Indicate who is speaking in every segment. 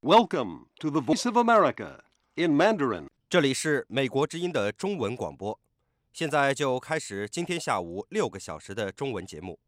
Speaker 1: Welcome to the Voice of America in Mandarin.
Speaker 2: 这里是美国之音的中文广播，现在就开始今天下午6个小时的中文节目。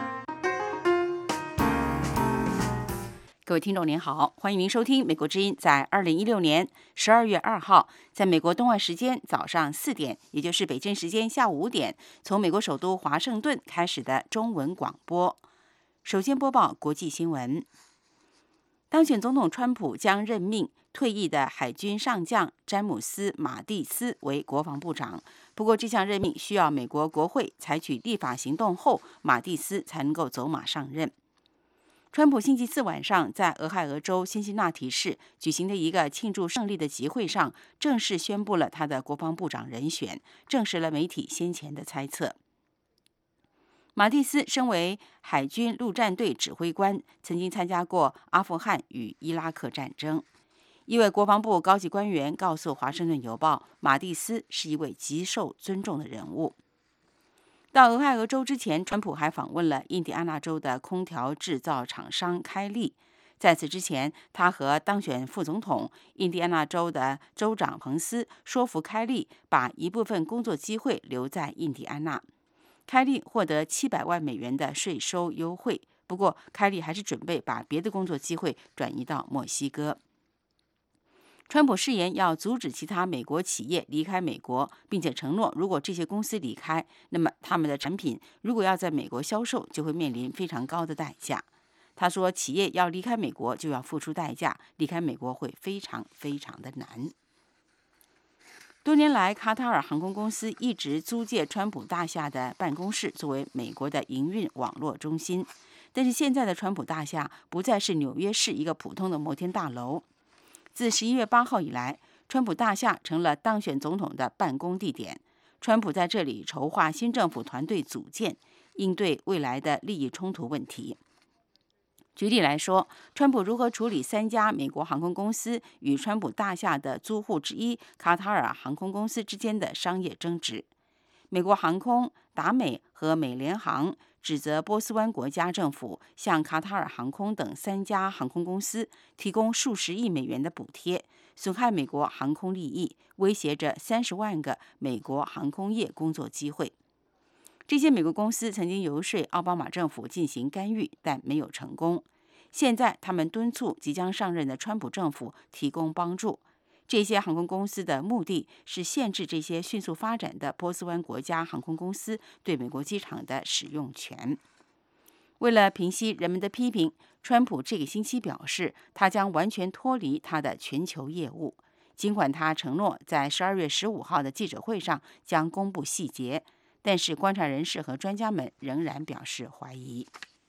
Speaker 3: 各位听众您好，欢迎您收听美国之音在2016年12月2号，在美国东岸时间早上4点，也就是北京时间下午5点，从美国首都华盛顿开始的中文广播。首先播报国际新闻。当选总统川普将任命退役的海军上将詹姆斯·马蒂斯为国防部长，不过这项任命需要美国国会采取立法行动后，马蒂斯才能够走马上任。川普星期四晚上在俄亥俄州辛辛那提市举行的一个庆祝胜利的集会上，正式宣布了他的国防部长人选，证实了媒体先前的猜测。马蒂斯身为海军陆战队指挥官，曾经参加过阿富汗与伊拉克战争。一位国防部高级官员告诉《华盛顿邮报》，马蒂斯是一位极受尊重的人物。到俄亥俄州之前，川普还访问了印第安纳州的空调制造厂商开利。在此之前，他和当选副总统印第安纳州的州长彭斯说服开利把一部分工作机会留在印第安纳。开利获得700万美元的税收优惠，不过开利还是准备把别的工作机会转移到墨西哥。川普誓言要阻止其他美国企业离开美国，并且承诺如果这些公司离开，那么他们的产品如果要在美国销售，就会面临非常高的代价。他说，企业要离开美国就要付出代价，离开美国会非常非常的难。多年来，卡塔尔航空公司一直租借川普大厦的办公室作为美国的营运网络中心，但是现在的川普大厦不再是纽约市一个普通的摩天大楼。自11月8号以来，川普大厦成了当选总统的办公地点。川普在这里筹划新政府团队组建，应对未来的利益冲突问题。举例来说，川普如何处理3家美国航空公司与川普大厦的租户之一卡塔尔航空公司之间的商业争执。美国航空、达美和美联航指责波斯湾国家政府向卡塔尔航空等3家航空公司提供数十亿美元的补贴，损害美国航空利益，威胁着30万个美国航空业工作机会。这些美国公司曾经游说奥巴马政府进行干预，但没有成功。现在他们敦促即将上任的川普政府提供帮助。这些航空公司的目的是限制这些迅速发展的波斯湾国家航空公司对美国机场的使用权。为了平息人们的批评，川普这个星期表示，他将完全脱离他的全球业务。尽管他承诺在12月15号的记者会上将公布细节，但是观察人士和专家们仍然表示怀疑。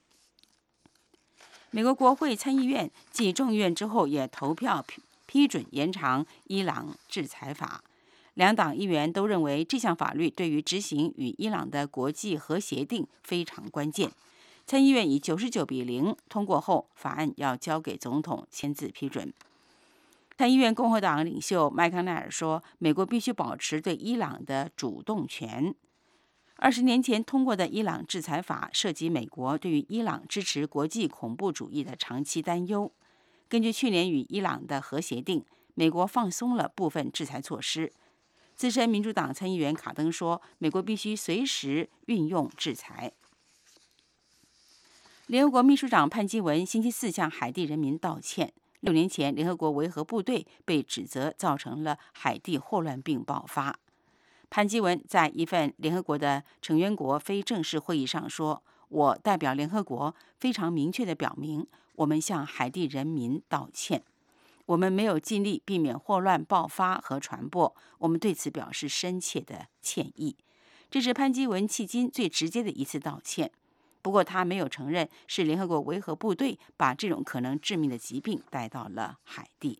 Speaker 3: 美国国会参议院继众议院之后也投票批准延长伊朗制裁法。两党议员都认为这项法律对于执行与伊朗的国际核协定非常关键。参议院以99-0通过后，法案要交给总统签字批准。参议院共和党领袖麦康奈尔说，美国必须保持对伊朗的主动权。20年前通过的伊朗制裁法涉及美国对于伊朗支持国际恐怖主义的长期担忧。根据去年与伊朗的核协定，美国放松了部分制裁措施。资深民主党参议员卡登说，美国必须随时运用制裁。联合国秘书长潘基文星期四向海地人民道歉。6年前，联合国维和部队被指责造成了海地霍乱病爆发。潘基文在一份联合国的成员国非正式会议上说，我代表联合国非常明确地表明，我们向海地人民道歉。我们没有尽力避免霍乱爆发和传播，我们对此表示深切的歉意。这是潘基文迄今最直接的一次道歉。不过他没有承认是联合国维和部队把这种可能致命的疾病带到了海地。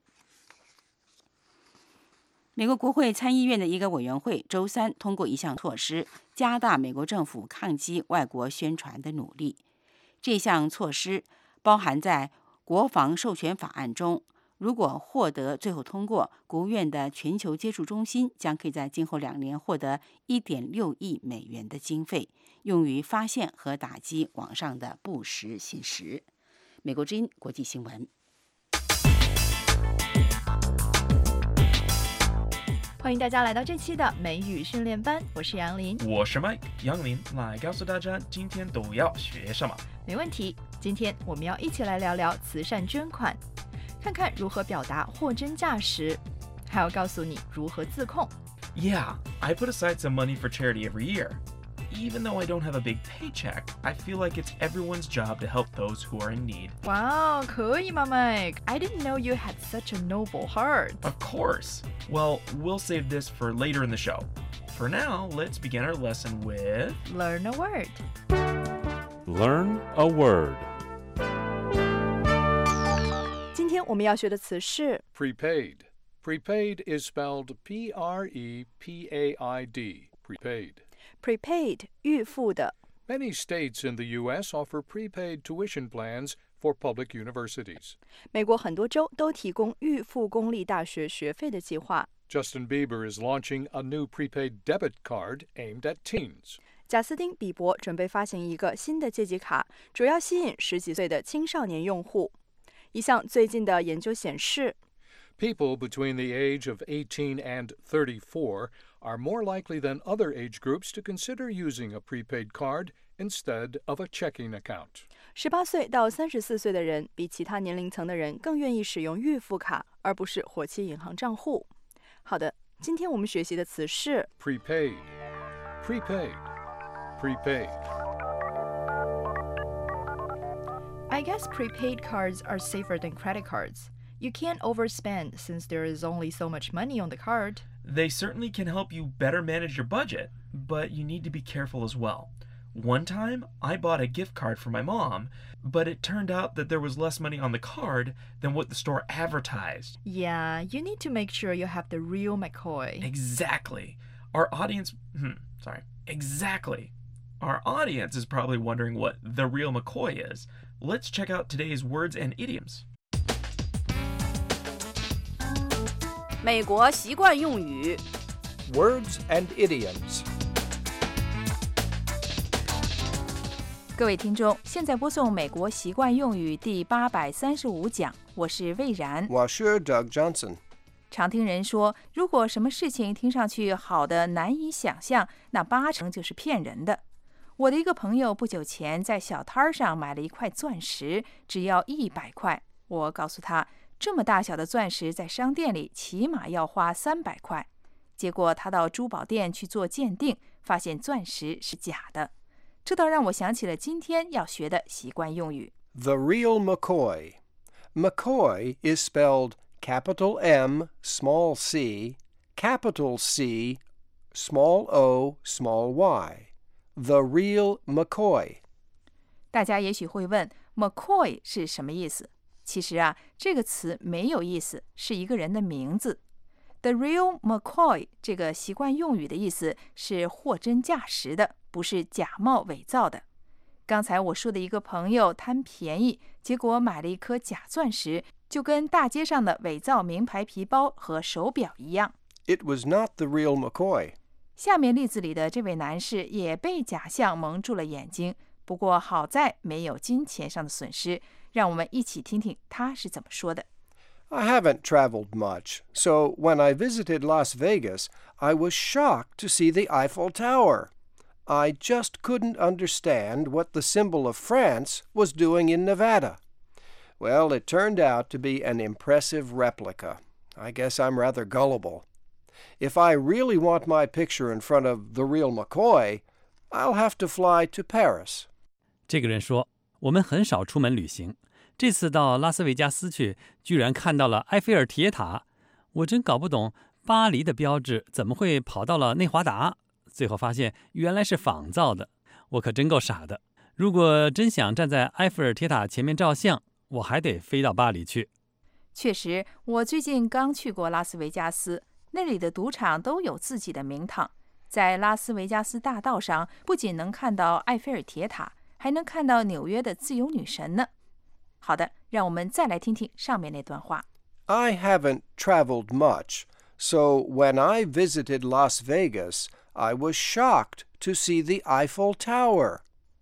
Speaker 3: 美国国会参议院的一个委员会周三通过一项措施，加大美国政府抗击外国宣传的努力。这项措施包含在国防授权法案中，如果获得最后通过，国务院的全球接触中心将可以在今后2年获得1.6亿美元的经费，用于发现和打击网上的不实信息。美国之音国际新闻。
Speaker 4: 欢迎大家来到这期的美语训练班，我是杨林，
Speaker 5: 我是 Mike 杨林，来告诉大家今天都要学什么。
Speaker 4: 没问题。今天我们要一起来聊聊慈善捐款，看看如何表达货真价实，还要告诉你如何自控。
Speaker 5: Yeah, I put aside some money for charity every year. Even though I don't have a big paycheck, I feel like it's everyone's job to help those who are in need.
Speaker 4: 哇哦，可以吗 Mike? I didn't know you had such a noble heart.
Speaker 5: Of course. Well, we'll save this for later in the show. For now, let's begin our lesson with...
Speaker 4: Learn a word.
Speaker 6: Learn a word.
Speaker 4: 今天我们要学的词是
Speaker 7: Prepaid. Prepaid is spelled P-R-E-P-A-I-D. Prepaid.
Speaker 4: prepaid 预付的。
Speaker 7: Many states in the U.S. offer prepaid tuition plans for public universities.
Speaker 4: 美国很多州都提供预付公立大学学费的计划。
Speaker 7: Justin Bieber is launching a new prepaid debit card aimed at teens.
Speaker 4: 贾斯汀·比伯准备发行一个新的借记卡，主要吸引10几岁的青少年用户。一项最近的研究显示
Speaker 7: People between the age of 18 and 34 are more likely than other age groups to consider using a prepaid card instead of a checking account.
Speaker 4: 18岁到34岁的人比其他年龄层的人更愿意使用预付卡，而不是活期银行账户。好的，今天我们学习的词是
Speaker 7: Prepaid. Prepaid. Prepaid.
Speaker 4: I guess prepaid cards are safer than credit cards. You can't overspend since there is only so much money on the card.
Speaker 5: They certainly can help you better manage your budget, but you need to be careful as well. One time, I bought a gift card for my mom, but it turned out that there was less money on the card than what the store advertised.
Speaker 4: Yeah, you need to make sure you have the real McCoy.
Speaker 5: Exactly. Our audience is probably wondering what the real McCoy is. Let's check out today's words and idioms.
Speaker 3: 美国习惯用语
Speaker 7: Words and idioms.
Speaker 3: 各位听众，现在播送美国习惯用语第835讲，我是魏然。
Speaker 8: 我是 Doug Johnson。
Speaker 3: 常听人说，如果什么事情听上去好的难以想象，那80%就是骗人的。我的一个朋友不久前在小摊上买了一块钻石，只要100块。我告诉他，这么大小的钻石在商店里起码要花300块。结果他到珠宝店去做鉴定，发现钻石是假的。这倒让我想起了今天要学的习惯用语。
Speaker 8: The real McCoy. McCoy is spelled capital M, small c, capital C, small o, small y. The real McCoy.
Speaker 3: 大家也许会问 McCoy 是什么意思？其实啊，这个词没有意思，是一个人的名字。The real McCoy 这个习惯用语的意思是货真价实的，不是假冒伪造的。刚才我说的一个朋友贪便宜，结果买了一颗假钻石，就跟大街上的伪造名牌皮包和手表一样。
Speaker 8: It was not the real McCoy.
Speaker 3: 下面例子里的这位男士也被假象蒙住了眼睛，不过好在没有金钱上的损失。让我们一起听听他是怎么说的。
Speaker 8: I haven't traveled much, so when I visited Las Vegas, I was shocked to see the Eiffel Tower. I just couldn't understand what the symbol of France was doing in Nevada. Well, it turned out to be an impressive replica. I guess I'm rather gullible. If I really want my picture in front of the real McCoy, I'll have to fly to Paris.
Speaker 6: 这个人说，我们很少出门旅行，这次到拉斯维加斯去，居然看到了埃菲尔铁塔。我真搞不懂巴黎的标志怎么会跑到了内华达，最后发现原来是仿造的。我可真够傻的。如果真想站在埃菲尔铁塔前面照相，我还得飞到巴黎去。
Speaker 3: 确实，我最近刚去过拉斯维加斯，那里的赌场都有自己的名堂。在拉斯维加斯大道上，不仅能看到埃菲尔铁塔，还能看到纽约的自由女神呢。好的，让我们再来听听上面那段话。
Speaker 8: I haven't traveled much, so when I visited Las Vegas, I was shocked to see the Eiffel Tower.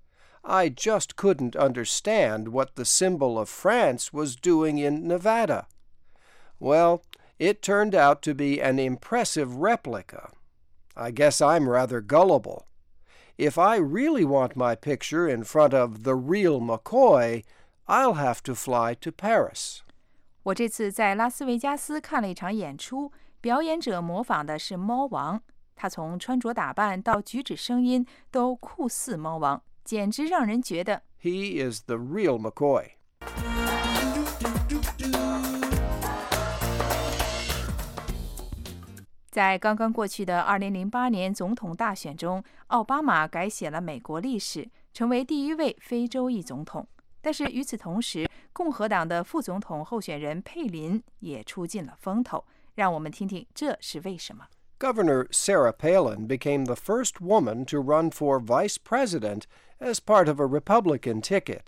Speaker 8: I just couldn't understand what the symbol of France was doing in Nevada. Well, It turned out to be an impressive replica. I guess I'm rather gullible. If I really want my picture in front of the real McCoy, I'll have to fly to Paris.
Speaker 4: 我这次在拉斯维加斯看了一场演出，表演者模仿的是猫王，他从穿着打扮到举止声音都酷似猫王，简直让人觉得
Speaker 8: He is the real McCoy.
Speaker 4: 在刚刚过去的2008年总统大选中，奥巴马改写了美国历史，成为第一位非洲裔总统。但是与此同时，共和党的副总统候选人佩林也出尽了风头。让我们听听这是为什么。
Speaker 8: Governor Sarah Palin became the first woman to run for vice president as part of a Republican ticket.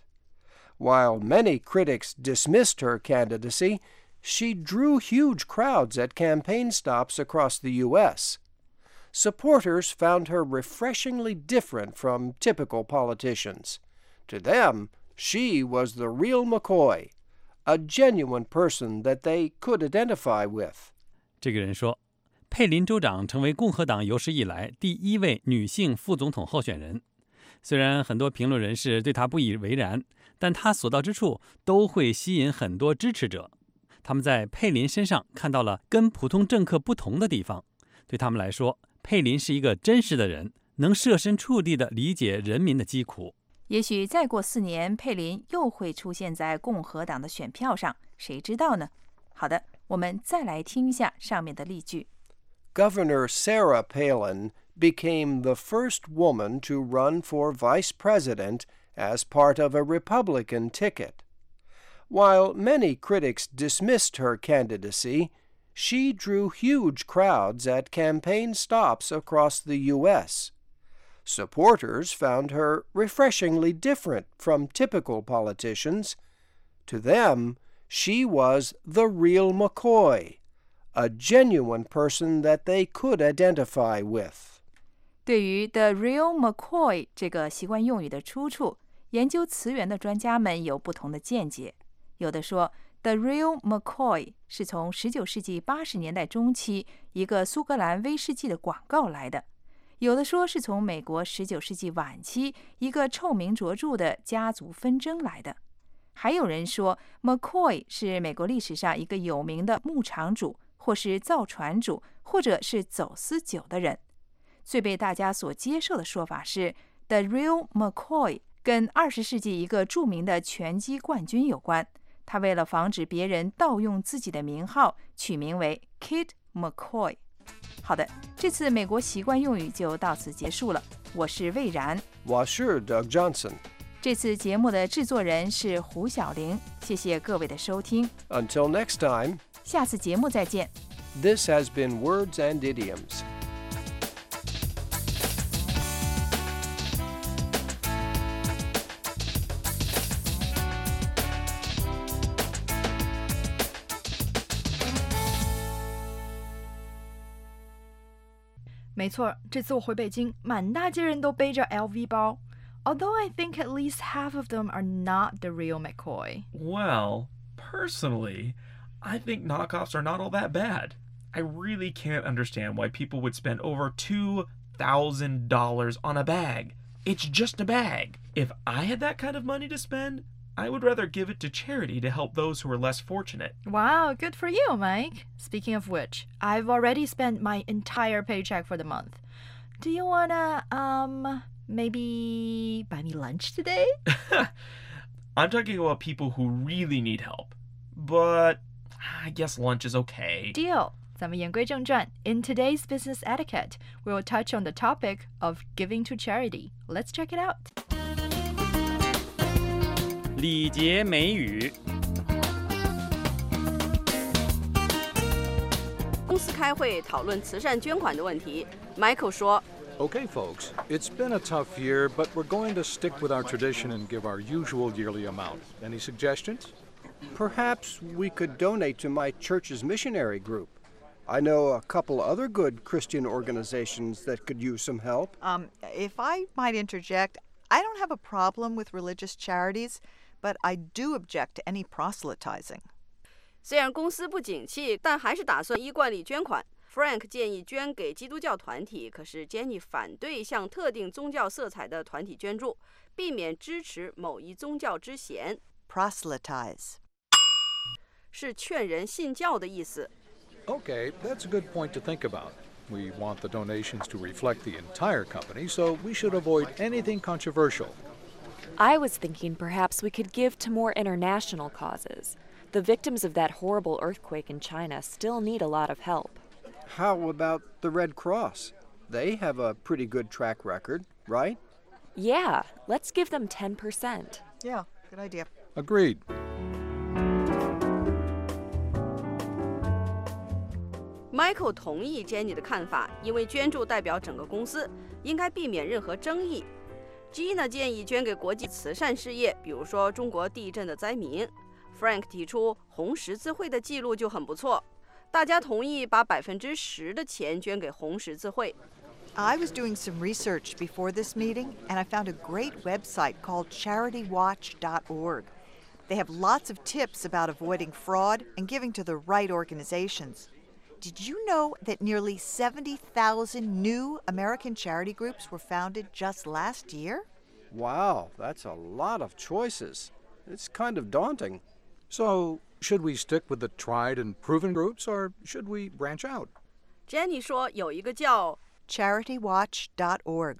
Speaker 8: While many critics dismissed her candidacy, she drew huge crowds at campaign stops across the U.S. Supporters found her refreshingly different from typical politicians. To them, she was the real McCoy, a genuine person that they could identify with.
Speaker 6: 这个人说，佩林州长成为共和党有史以来第一位女性副总统候选人。虽然很多评论人士对她不以为然，但她所到之处都会吸引很多支持者。他们在佩林身上看到了跟普通政客不同的地方。对他们来说，佩林是一个真实的人，能设身处地地理解人民的疾苦。
Speaker 4: 也许再过4年，佩林又会出现在共和党的选票上，谁知道呢？好的，我们再来听一下上面的例句。
Speaker 8: Governor Sarah Palin became the first woman to run for vice president as part of a Republican ticket. While many critics dismissed her candidacy, she drew huge crowds at campaign stops across the U.S. Supporters found her refreshingly different from typical politicians. To them, she was the real McCoy, a genuine person that they could identify with.
Speaker 4: 对于 the real McCoy 这个习惯用语的出处，研究词源的专家们有不同的见解。有的说 The real McCoy 是从19世纪80年代中期一个苏格兰威士忌的广告来的，有的说是从美国19世纪晚期一个臭名卓著的家族纷争来的，还有人说 McCoy 是美国历史上一个有名的牧场主，或是造船主，或者是走私酒的人。最被大家所接受的说法是 The real McCoy 跟20世纪一个著名的拳击冠军有关，他为了防止别人盗用自己的名号，取名为 Kid McCoy。 好的，这次美国习惯用语就到此结束了。我是魏然，
Speaker 8: 我是 Doug Johnson。
Speaker 4: 这次节目的制作人是胡小玲，谢谢各位的收听。
Speaker 8: Until next time,
Speaker 4: 下次节目再见。
Speaker 8: this has been Words and Idioms.
Speaker 4: "没错，这次我回北京，满大街人都背着 LV 包。Although I think at least half of them are not the real McCoy."
Speaker 5: Well, personally, I think knockoffs are not all that bad. I really can't understand why people would spend over $2,000 on a bag. It's just a bag. If I had that kind of money to spend, I would rather give it to charity to help those who are less fortunate.
Speaker 4: Wow, good for you, Mike. Speaking of which, I've already spent my entire paycheck for the month. Do you wanna, maybe buy me lunch today?
Speaker 5: I'm talking about people who really need help. But I guess lunch is okay.
Speaker 4: Deal. 咱们言归正传. In today's business etiquette, we will touch on the topic of giving to charity. Let's check it out.
Speaker 6: 礼节美语。
Speaker 9: 公司开会讨论慈善捐款的问题。Michael 说
Speaker 7: Okay, folks, it's been a tough year, but we're going to stick with our tradition and give our usual yearly amount. Any suggestions?
Speaker 8: Perhaps we could donate to my church's missionary group. I know a couple other good Christian organizations that could use some help.
Speaker 10: If I might interject, I don't have a problem with religious charities, but I do object to any proselytizing.
Speaker 9: 虽然公司不景气，但还是打算依惯例捐款。Frank 建议捐给基督教团体，可是 Jenny 反对向特定宗教色彩的团体捐助，避免支持某一宗教之嫌。
Speaker 10: Proselytize
Speaker 9: 是劝人信教的意思。
Speaker 7: Okay, that's a good point to think about. We want the donations to reflect the entire company, so we should avoid anything controversial.
Speaker 11: I was thinking perhaps we could give to more international causes. The victims of that horrible earthquake in China still need a lot of help.
Speaker 8: How about the Red Cross? They have a pretty good track record, right?
Speaker 11: Yeah, let's give them 10%.
Speaker 10: Yeah, good idea.
Speaker 7: Agreed.
Speaker 9: Michael 同意 Jenny 的看法，因为捐助代表整个公司，应该避免任何争议。Gina 建议捐给国际慈善事业，比如说中国地震的灾民。Frank 提出红十字会的记录就很不错，大家同意把10%的钱捐给红十字会。
Speaker 10: I was doing some research before this meeting, and I found a great website called CharityWatch.org. They have lots of tips about avoiding fraud and giving to the right organizations. Did you know that nearly 70,000 new American charity groups were founded just last year?
Speaker 8: Wow, that's a lot of choices. It's kind of daunting.
Speaker 7: So, should we stick with the tried and proven groups, or should we branch out?
Speaker 9: Jenny 说有一个叫
Speaker 10: CharityWatch.org.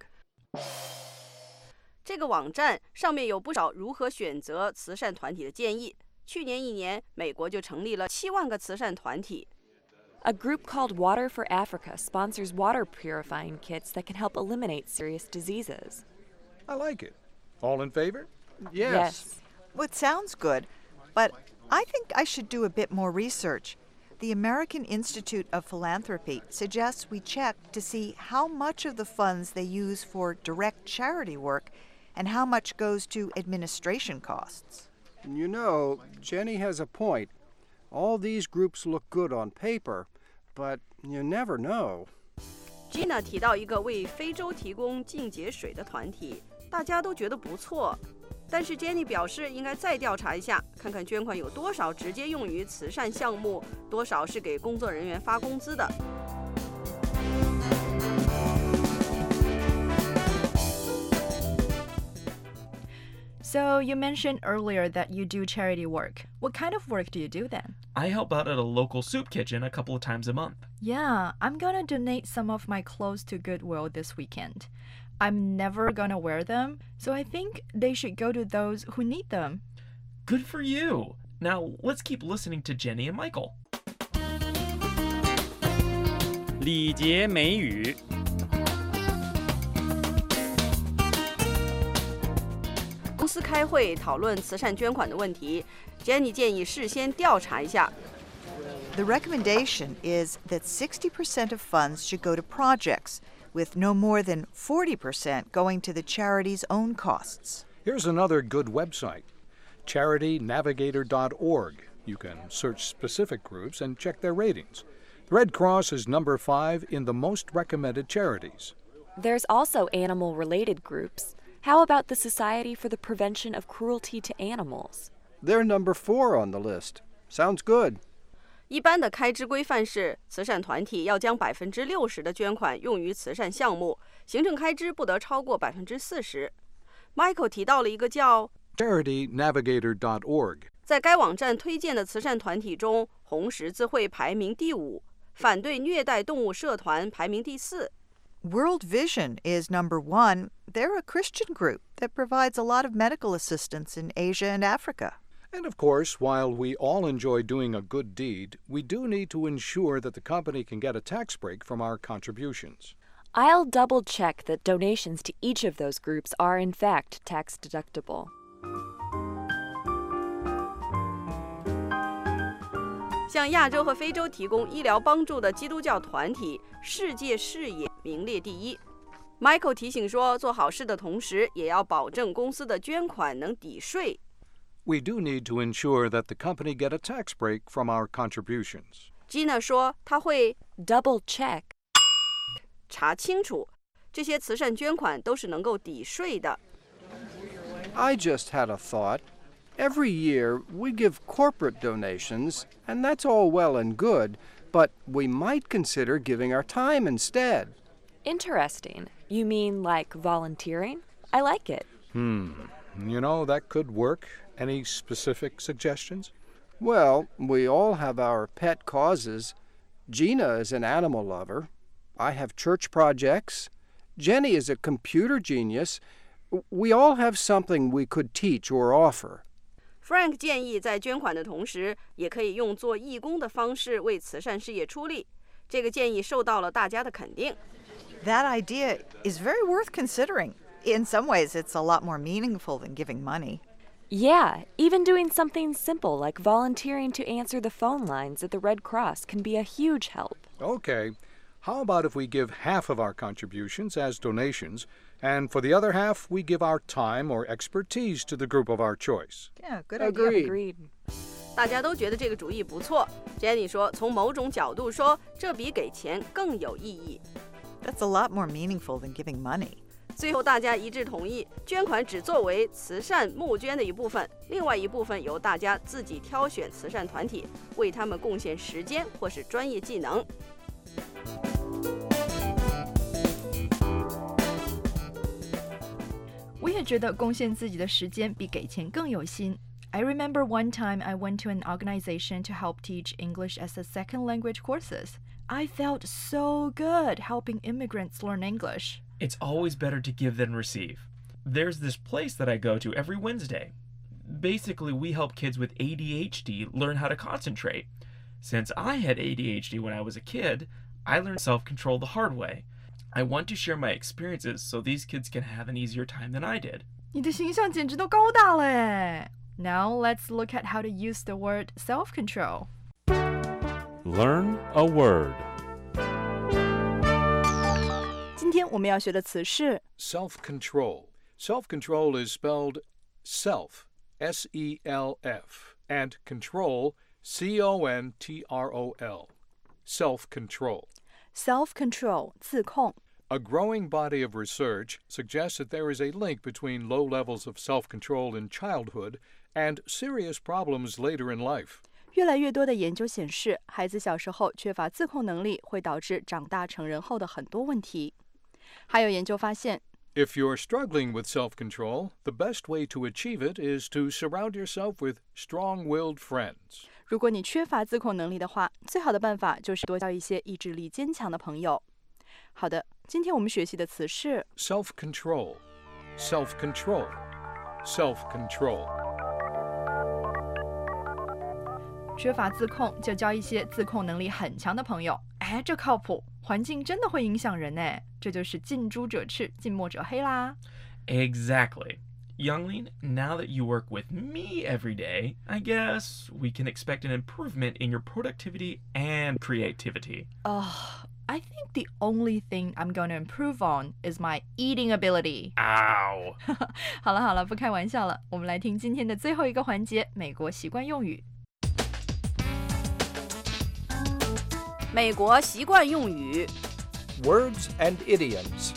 Speaker 9: 这个网站上面有不少如何选择慈善团体的建议。去年1年，美国就成立了7万个慈善团体。
Speaker 11: A group called Water for Africa sponsors water purifying kits that can help eliminate serious diseases.
Speaker 7: I like it. All in favor?
Speaker 11: Yes.
Speaker 10: Well, it sounds good, but I think I should do a bit more research. The American Institute of Philanthropy suggests we check to see how much of the funds they use for direct charity work and how much goes to administration costs.
Speaker 8: You know, Jenny has a point. All these groups look good on paper, but you never know.
Speaker 9: Gina 提到一个为非洲提供净洁水的团体，大家都觉得不错。但是 Jenny 表示应该再调查一下，看看捐款有多少直接用于慈善项目，多少是给工作人员发工资的。
Speaker 12: So you mentioned earlier that you do charity work. What kind of work do you do then?
Speaker 5: I help out at a local soup kitchen a couple of times a month.
Speaker 12: Yeah, I'm gonna donate some of my clothes to Goodwill this weekend. I'm never gonna wear them, so I think they should go to those who need them.
Speaker 5: Good for you. Now let's keep listening to Jenny and Michael.
Speaker 6: 礼节美语。
Speaker 9: 公司开会讨论慈善捐款的问题 ，Jenny 建议事先调查一下。
Speaker 10: The recommendation is that 60% of funds should go to projects, with no more than 40% going to the charity's own costs.
Speaker 7: Here's another good website, CharityNavigator.org. You can search specific groups and check their ratings. The Red Cross is number 5 in the most recommended charities.
Speaker 11: There's also animal-related groups. How about the Society for the Prevention of Cruelty to Animals?
Speaker 8: They're number 4 on the list. Sounds good.
Speaker 9: 一般的开支规范是，慈善团体要将60%的捐款用于慈善项目，行政开支不得超过40%。Michael 提到了一个叫
Speaker 7: CharityNavigator.org.
Speaker 9: 在该网站推荐的慈善团体中，红十字会排名第5，反对虐待动物社团排名第4。
Speaker 10: World Vision is number 1. They're a Christian group that provides a lot of medical assistance in Asia and Africa.
Speaker 7: And of course, while we all enjoy doing a good deed, we do need to ensure that the company can get a tax break from our contributions.
Speaker 11: I'll double-check that donations to each of those groups are in fact tax-deductible.
Speaker 9: 向亚洲和非洲提供医疗帮助的基督教团体世界视野名列第1。Michael 提醒说，做好事的同时，也要保证公司的捐款能抵税。
Speaker 7: We do need to ensure that the company get a tax break from our contributions.
Speaker 9: Gina 说，她会
Speaker 11: double-check
Speaker 9: 查清楚，这些慈善捐款都是能够抵税的。
Speaker 8: I just had a thought. Every year we give corporate donations, and that's all well and good, but we might consider giving our time instead.
Speaker 11: Interesting. You mean like volunteering? I like it.
Speaker 7: You know, that could work. Any specific suggestions?
Speaker 8: Well, we all have our pet causes. Gina is an animal lover. I have church projects. Jenny is a computer genius. We all have something we could teach or offer.
Speaker 9: Frank 建议在捐款的同时，也可以用做义工的方式为慈善事业出力。这个建议受到了大家的肯定。
Speaker 10: That idea is very worth considering. In some ways, it's a lot more meaningful than giving money.
Speaker 11: Yeah, even doing something simple like volunteering to answer the phone lines at the Red Cross can be a huge help.
Speaker 7: Okay. How about if we give half of our contributions as donations, and for the other half, we give our time or expertise to the group of our choice?
Speaker 10: Yeah, good idea.
Speaker 11: Agreed.
Speaker 9: 大家都觉得这个主意不错。Jenny 说，从某种角度说，这比给钱更有意义。
Speaker 10: That's a lot more meaningful than giving money.
Speaker 9: 最后大家一致同意，捐款只作为慈善募捐的一部分，另外一部分由大家自己挑选慈善团体，为他们贡献时间或是专业技能。
Speaker 12: 我也觉得贡献自己的时间比给钱更有心。I remember one time I went to an organization to help teach English as a second language courses. I felt so good helping immigrants learn English.
Speaker 5: It's always better to give than receive. There's this place that I go to every Wednesday. Basically, we help kids with ADHD learn how to concentrate. Since I had ADHD when I was a kid, I learned self-control the hard way. I want to share my experiences so these kids can have an easier time than I did.
Speaker 12: 你的形象简直都高大了耶！ Now let's look at how to use the word self-control.
Speaker 13: Learn a word.
Speaker 12: 今天我们要学的词是
Speaker 7: Self-control. Self-control is spelled self, S-E-L-F, and control, C-O-N-T-R-O-L. Self-control.
Speaker 12: self-control 自控。
Speaker 7: A growing body of research suggests that there is a link between low levels of self-control in childhood and serious problems later in life.
Speaker 12: 越来越多的研究显示，孩子小时候缺乏自控能力，会导致长大成人后的很多问题。还有研究发现，
Speaker 7: If you're struggling with self-control, the best way to achieve it is to surround yourself with strong-willed friends.
Speaker 12: 如果你缺乏自控能力的话，最好的办法就是多交一些意志力坚强的朋友。好的，今天我们学习的词是
Speaker 7: Self-control, self-control, self-control.
Speaker 12: 缺乏自控，就交一些自控能力很强的朋友。哎，这靠谱，环境真的会影响人呢。这就是近朱者赤，近墨者黑啦。
Speaker 5: Exactly. Youngling, now that you work with me every day, I guess we can expect an improvement in your productivity and creativity.
Speaker 12: I think the only thing I'm going to improve on is my eating ability.
Speaker 5: Ow!
Speaker 12: 好了，不开玩笑了。我们来听今天的最后一个环节——美国习惯用语。
Speaker 9: 美国习惯用语
Speaker 8: Words and idioms.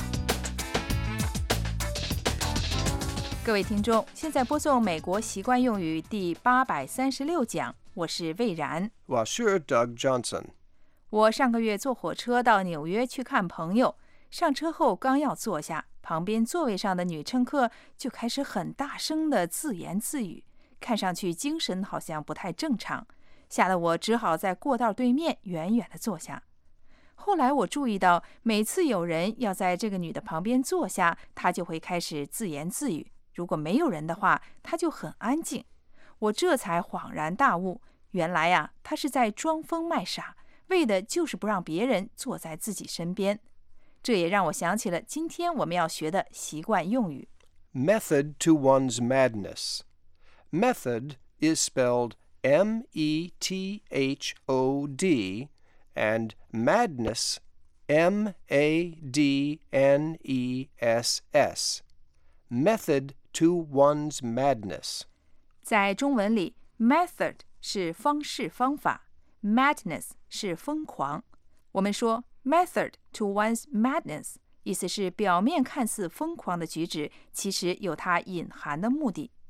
Speaker 4: 各位听众，现在播送美国习惯用语第836讲，我是魏然。
Speaker 8: 我是 Doug Johnson.
Speaker 4: 我上个月坐火车到纽约去看朋友，上车后刚要坐下，旁边座位上的女乘客就开始很大声地自言自语，看上去精神好像不太正常，吓得我只好在过道对面远远地坐下。后来我注意到，每次有人要在这个女的旁边坐下，她就会开始自言自语，如果没有人的话，她就很安静。我这才恍然大悟，原来呀，她是在装疯卖傻，为的就是不让别人坐在自己身边。这也让我想起了今天我们要学的习惯用语。
Speaker 8: Method to one's madness. Method is spelled M-E-T-H-O-D and madness M-A-D-N-E-S-S. Method to one's madness.
Speaker 4: 在中文里 method 是方式方法， madness 是疯狂。我们说 method to one's madness 意思是表面看似疯狂的举止，其实有它隐含的目的。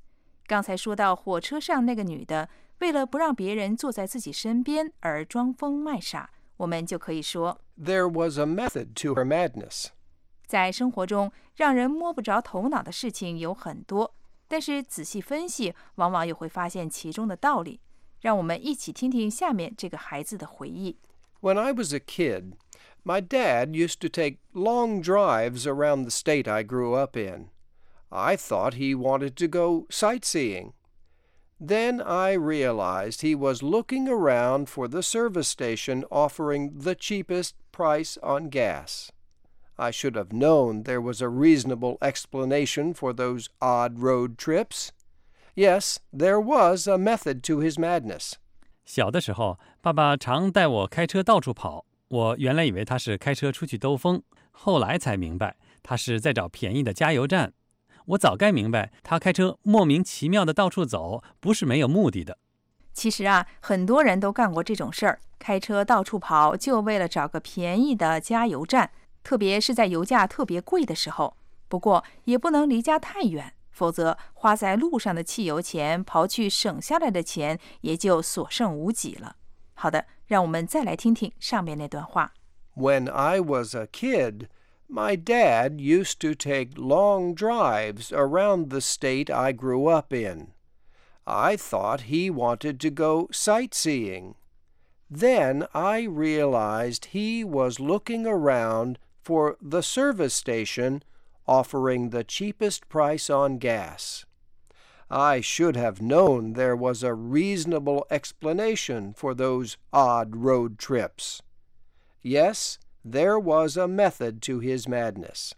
Speaker 4: 刚才说到火车上那个女的，为了不让别人坐在自己身边而装疯卖傻，我们就可以说
Speaker 8: There was a method to her madness.
Speaker 4: 在生活中，让人摸不着头脑的事情有很多，但是仔细分析，往往又会发现其中的道理。让我们一起听听下面这个孩子的回忆。
Speaker 8: When I was a kid, my dad used to take long drives around the state I grew up in. I thought he wanted to go sightseeing. Then I realized he was looking around for the service station offering the cheapest price on gas. I should have known there was a reasonable explanation for those odd road trips. Yes, there was a method to his madness.
Speaker 6: 小的时候，爸爸常带我开车到处跑，我原来以为他是开车出去兜风，后来才明白他是在找便宜的加油站。我早该明白，他开车莫名其妙的到处走，不是没有目的的。
Speaker 4: 其实啊，很多人都干过这种事儿，开车到处跑，就为了找个便宜的加油站，特别是在油价特别贵的时候。不过也不能离家太远，否则花在路上的汽油钱，刨去省下来的钱，也就所剩无几了。好的，让我们再来听听上面那段话。
Speaker 8: When I was a kid, my dad used to take long drives around the state I grew up in. I thought he wanted to go sightseeing. Then I realized he was looking around for the service station offering the cheapest price on gas. I should have known there was a reasonable explanation for those odd road trips. Yes, there was a method to his madness.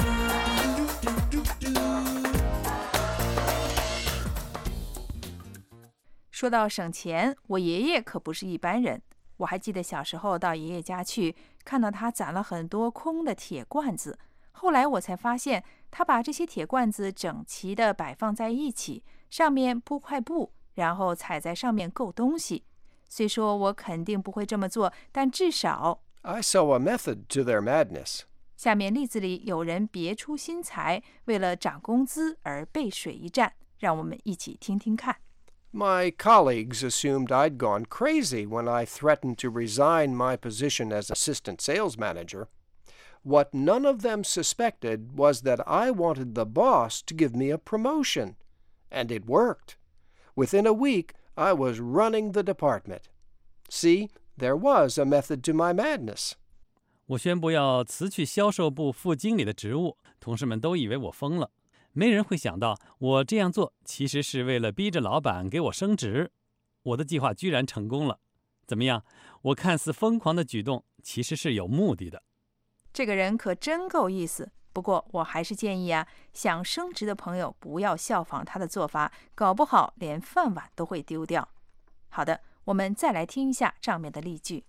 Speaker 4: 说到省钱，我爷爷可不是一般人。我还记得小时候到爷爷家去，看到他攒了很多空的铁罐子。后来我才发现，他把这些铁罐子整齐地摆放在一起，上面铺块布，然后踩在上面够东西。虽说我肯定不会这么做，但至少
Speaker 8: I saw a method to their madness.
Speaker 4: 下面例子里有人别出心裁，为了涨工资而背水一战，让我们一起听听看。
Speaker 8: My colleagues assumed I'd gone crazy when I threatened to resign my position as assistant sales manager. What none of them suspected was that I wanted the boss to give me a promotion. And it worked. Within a week, I was running the department. See, there was a method to my madness.
Speaker 6: 我宣布要辞去销售部副经理的职务，同事们都以为我疯了。没人会想到，我这样做其实是为了逼着老板给我升职。我的计划居然成功了。怎么样？我看似疯狂的举动，其实是有目的的。
Speaker 4: 这个人可真够意思。不过我还是建议啊，想升职的朋友不要效仿他的做法，搞不好连饭碗都会丢掉。好的，我们再来听一下上面的例句。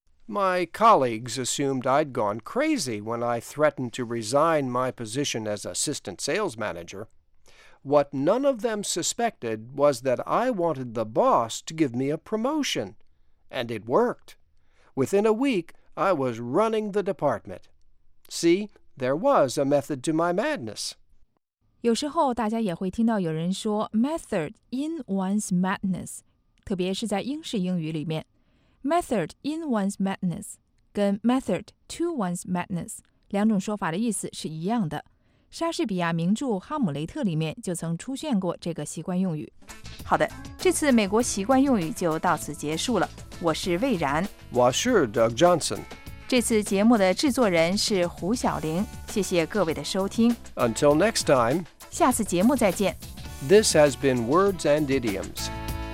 Speaker 8: My colleagues assumed I'd gone crazy when I threatened to resign my position as assistant sales manager. What none of them suspected was that I wanted the boss to give me a promotion. And it worked. Within a week, I was running the department. See, there was a method to my madness.
Speaker 4: 有时候大家也会听到有人说 method in one's madness， 特别是在英式英语里面。Method in one's madness 跟 method to one's madness 两种说法的意思是一样的。莎士比亚名著《哈姆雷特》里面就曾出现过这个习惯用语。好的，这次美国习惯用语就到此结束了。我是魏然，
Speaker 8: 我是 Doug Johnson。
Speaker 4: 这次节目的制作人是胡小玲，谢谢各位的收听。
Speaker 8: Until next time，
Speaker 4: 下次节目再见。
Speaker 8: This has been Words and Idioms.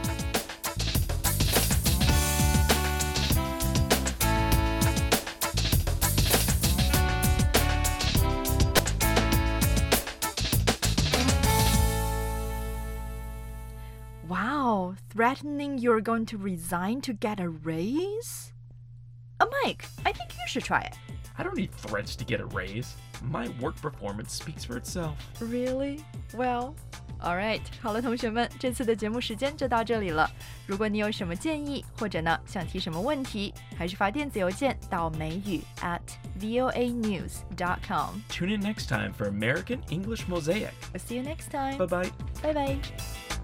Speaker 12: Wow, threatening you're going to resign to get a raise? Mike, I think you should try it.
Speaker 5: I don't need threats to get a raise. My work performance speaks for itself.
Speaker 12: Really? Well, alright. 好了，同学们，这次的节目时间就到这里了。如果你有什么建议，或者呢想提什么问题，还是发电子邮件到美语@voanews.com.
Speaker 5: Tune in next time for American English Mosaic.
Speaker 12: We'll see you next time.
Speaker 5: Bye-bye.
Speaker 12: Bye-bye.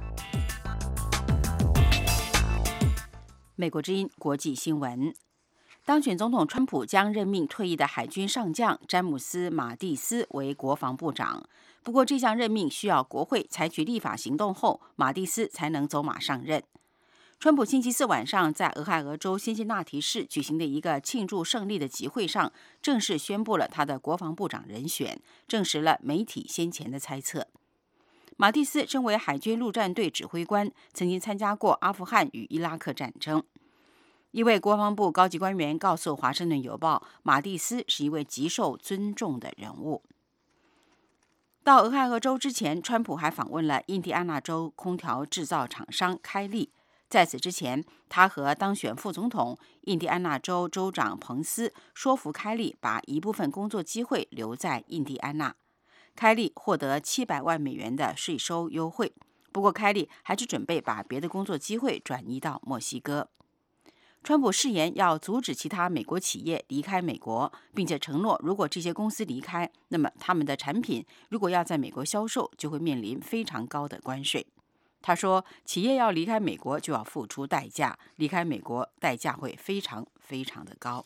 Speaker 3: 美国之音国际新闻。当选总统川普将任命退役的海军上将詹姆斯·马蒂斯为国防部长。不过，这项任命需要国会采取立法行动后，马蒂斯才能走马上任。川普星期四晚上在俄亥俄州辛辛那提市举行的一个庆祝胜利的集会上，正式宣布了他的国防部长人选，证实了媒体先前的猜测。马蒂斯身为海军陆战队指挥官，曾经参加过阿富汗与伊拉克战争。一位国防部高级官员告诉《华盛顿邮报》，马蒂斯是一位极受尊重的人物。到俄亥俄州之前，川普还访问了印第安纳州空调制造厂商开利。在此之前，他和当选副总统印第安纳州州长彭斯说服开利把一部分工作机会留在印第安纳。开利获得700万美元的税收优惠，不过开利还是准备把别的工作机会转移到墨西哥。川普誓言要阻止其他美国企业离开美国，并且承诺，如果这些公司离开，那么他们的产品如果要在美国销售，就会面临非常高的关税。他说，企业要离开美国就要付出代价，离开美国代价会非常非常的高。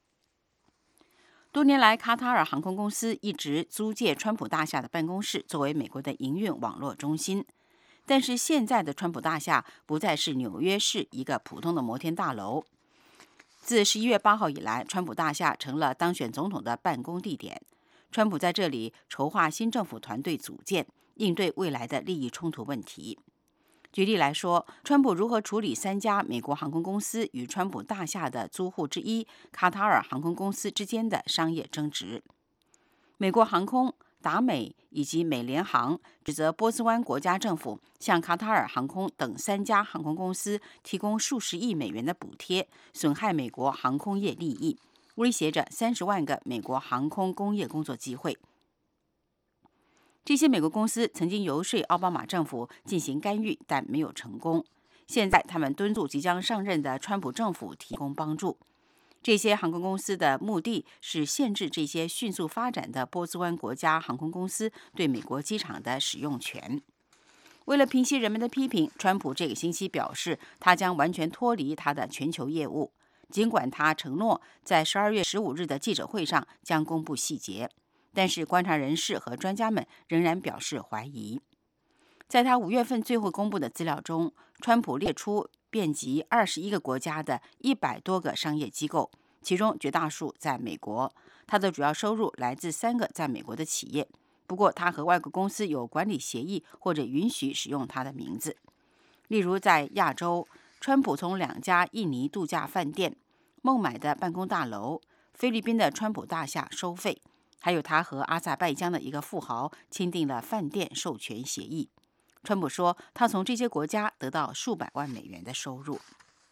Speaker 3: 多年来，卡塔尔航空公司一直租借川普大厦的办公室作为美国的营运网络中心。但是现在的川普大厦不再是纽约市一个普通的摩天大楼。自11月8号以来，川普大厦成了当选总统的办公地点。川普在这里筹划新政府团队组建，应对未来的利益冲突问题。举例来说，川普如何处理3家美国航空公司与川普大厦的租户之一卡塔尔航空公司之间的商业争执。美国航空、达美以及美联航指责波斯湾国家政府向卡塔尔航空等3家航空公司提供数十亿美元的补贴，损害美国航空业利益，威胁着30万个美国航空工业工作机会。这些美国公司曾经游说奥巴马政府进行干预，但没有成功。现在他们敦促即将上任的川普政府提供帮助。这些航空公司的目的是限制这些迅速发展的波斯湾国家航空公司对美国机场的使用权。为了平息人们的批评，川普这个星期表示，他将完全脱离他的全球业务，尽管他承诺在12月15日的记者会上将公布细节。但是观察人士和专家们仍然表示怀疑。在他5月份最后公布的资料中，川普列出遍及21个国家的100多个商业机构，其中绝大数在美国。他的主要收入来自3个在美国的企业，不过他和外国公司有管理协议或者允许使用他的名字。例如在亚洲，川普从2家印尼度假饭店、孟买的办公大楼、菲律宾的川普大厦收费，还有他和阿塞拜疆的一个富豪签订了饭店授权协议。川普说，他从这些国家得到数百万美元的收入。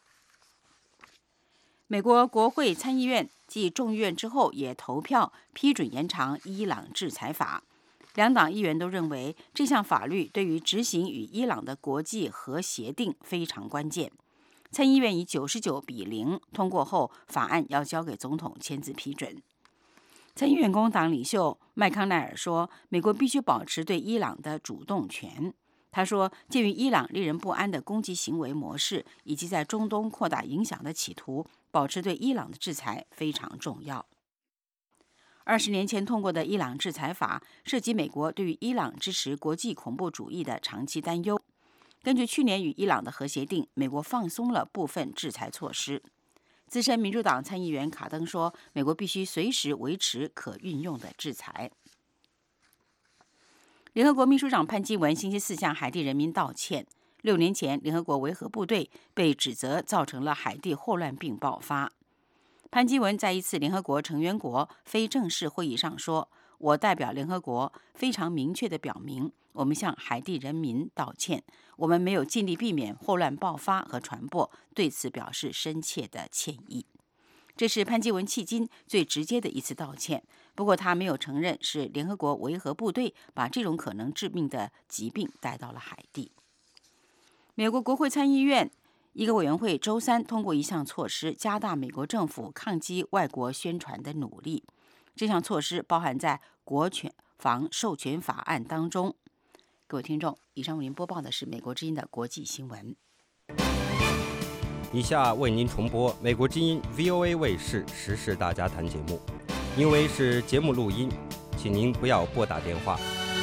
Speaker 3: 美国国会参议院继众议院之后也投票批准延长伊朗制裁法。2党议员都认为这项法律对于执行与伊朗的国际核协定非常关键。参议院以99比0通过后，法案要交给总统签字批准。参议院工党领袖麦康奈尔说，美国必须保持对伊朗的主动权。他说，鉴于伊朗令人不安的攻击行为模式以及在中东扩大影响的企图，保持对伊朗的制裁非常重要。20年前通过的伊朗制裁法涉及美国对于伊朗支持国际恐怖主义的长期担忧。根据去年与伊朗的核协定，美国放松了部分制裁措施。资深民主党参议员卡登说，美国必须随时维持可运用的制裁。联合国秘书长潘基文星期四向海地人民道歉。6年前，联合国维和部队被指责造成了海地霍乱病爆发。潘基文在一次联合国成员国非正式会议上说，我代表联合国非常明确地表明，我们向海地人民道歉，我们没有尽力避免霍乱爆发和传播，对此表示深切的歉意。这是潘基文迄今最直接的一次道歉，不过他没有承认是联合国维和部队把这种可能致命的疾病带到了海地。美国国会参议院一个委员会周3通过一项措施，加大美国政府抗击外国宣传的努力。这项措施包含在国防授权法案当中。各位听众，以上为您播报的是美国之音的国际新闻。
Speaker 2: 以下为您重播美国之音 VOA 卫视时事大家谈节目，因为是节目录音，请您不要拨打电话。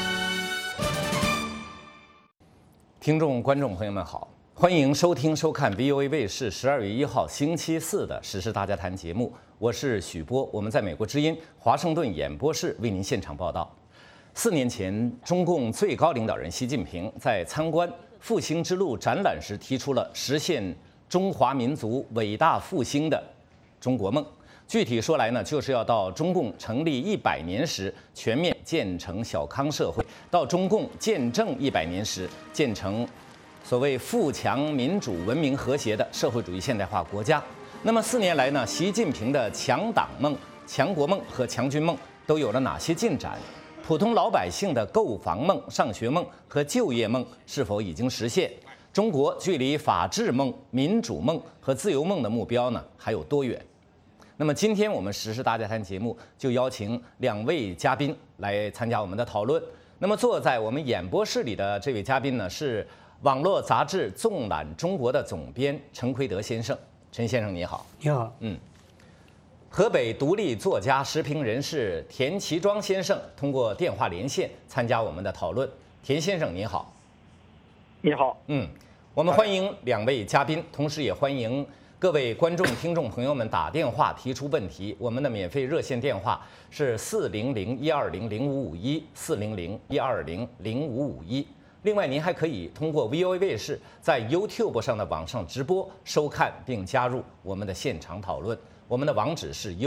Speaker 14: 听众、观众朋友们好，欢迎收听、收看 VOA 卫视12月1号星期四的时事大家谈节目，我是许波，我们在美国之音华盛顿演播室为您现场报道。4年前，中共最高领导人习近平在参观复兴之路展览时提出了实现中华民族伟大复兴的中国梦。具体说来呢，就是要到中共成立100年时全面建成小康社会，到中共建政100年时建成所谓富强、民主、文明、和谐的社会主义现代化国家。那么4年来呢，习近平的强党梦、强国梦和强军梦都有了哪些进展？普通老百姓的购房梦、上学梦和就业梦是否已经实现？中国距离法治梦、民主梦和自由梦的目标呢，还有多远？那么今天我们时事大家谈节目就邀请2位嘉宾来参加我们的讨论。那么坐在我们演播室里的这位嘉宾呢，是网络杂志《纵览中国》的总编陈奎德先生。陈先生你好。
Speaker 15: 你好。
Speaker 14: 河北独立作家、时评人士田其庄先生通过电话连线参加我们的讨论。田先生你好。
Speaker 16: 你好。
Speaker 14: 我们欢迎2位嘉宾，同时也欢迎各位观众、听众朋友们打电话提出问题。我们的免费热线电话是400-120-0551 400-120-0551。另外，您还可以通过 VOA 卫视在 YouTube 上的网上直播收看并加入我们的现场讨论。我们的网址是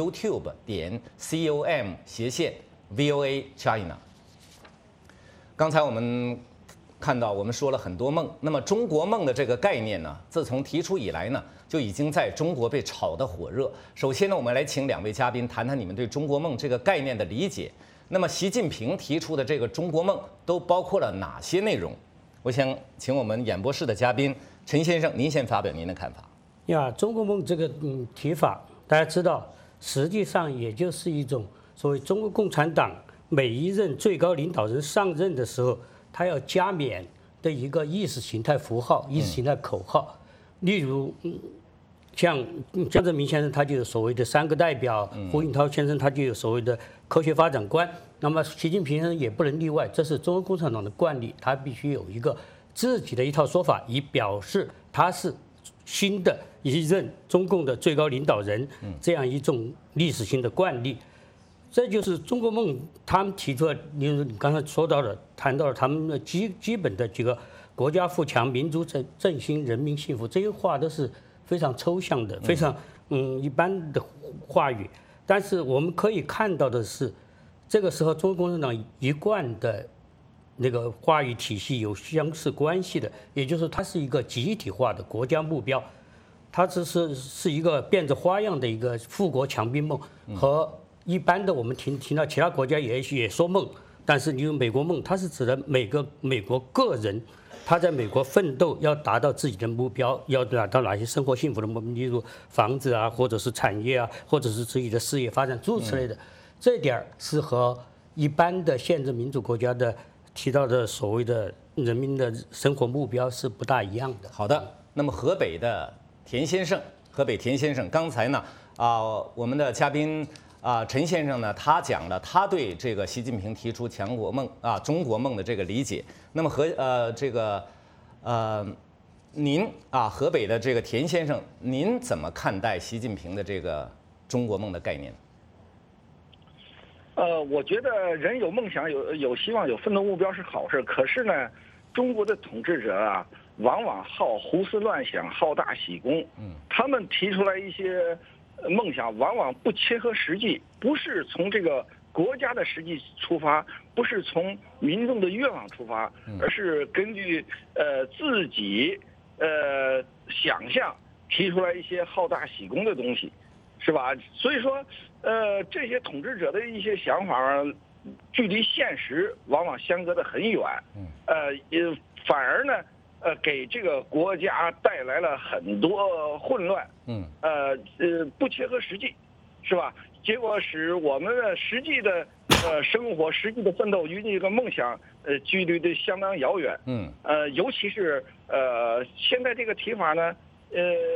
Speaker 14: youtube.com/VOA China。刚才我们看到，我们说了很多梦。那么中国梦的这个概念呢，自从提出以来呢，就已经在中国被炒得火热。首先呢，我们来请2位嘉宾谈谈你们对中国梦这个概念的理解。那么习近平提出的这个中国梦都包括了哪些内容？我想请我们演播室的嘉宾陈先生，您先发表您的看法。
Speaker 15: 中国梦这个提法，大家知道，实际上也就是一种所谓中国共产党每一任最高领导人上任的时候，他要加冕的一个意识形态符号、意识形态口号。例如，像江泽民先生他就有所谓的3个代表，胡锦涛先生他就有所谓的科学发展观。那么习近平先生也不能例外，这是中国共产党的惯例，他必须有一个自己的一套说法，以表示他是新的一任中共的最高领导人，这样一种历史性的惯例。这就是中国梦他们提出的，你刚才说到的，谈到了他们的基本的几个国家富强、民族振兴、人民幸福，这些话都是非常抽象的，非常一般的话语。但是我们可以看到的是，这个时候中国共产党一贯的那个话语体系有相似关系的，也就是它是一个集体化的国家目标，它是一个变着花样的一个富国强兵梦，和一般的我们听到其他国家也说梦，但是你有美国梦，它是指的美国个人，他在美国奋斗要达到自己的目标，要达到哪些生活幸福的目标，例如房子啊，或者是产业啊，或者是自己的事业发展诸如此类的。这一点是和一般的现制民主国家的提到的所谓的人民的生活目标是不大一样的。
Speaker 14: 好的，那么河北田先生，刚才呢我们的嘉宾陈先生呢，他讲了他对这个习近平提出强国梦中国梦的这个理解。那么您河北的这个田先生，您怎么看待习近平的这个中国梦的概念？
Speaker 16: 我觉得人有梦想、有希望、有奋斗目标是好事。可是呢，中国的统治者往往好胡思乱想、好大喜功。他们提出来一些梦想，往往不切合实际，不是从这个国家的实际出发，不是从民众的愿望出发，而是根据自己想象提出来一些好大喜功的东西，是吧？所以说，这些统治者的一些想法，距离现实往往相隔得很远，反而呢，给这个国家带来了很多混乱，不切合实际，是吧？结果使我们的实际的生活、实际的奋斗与这个梦想距离的相当遥远，尤其是现在这个提法呢，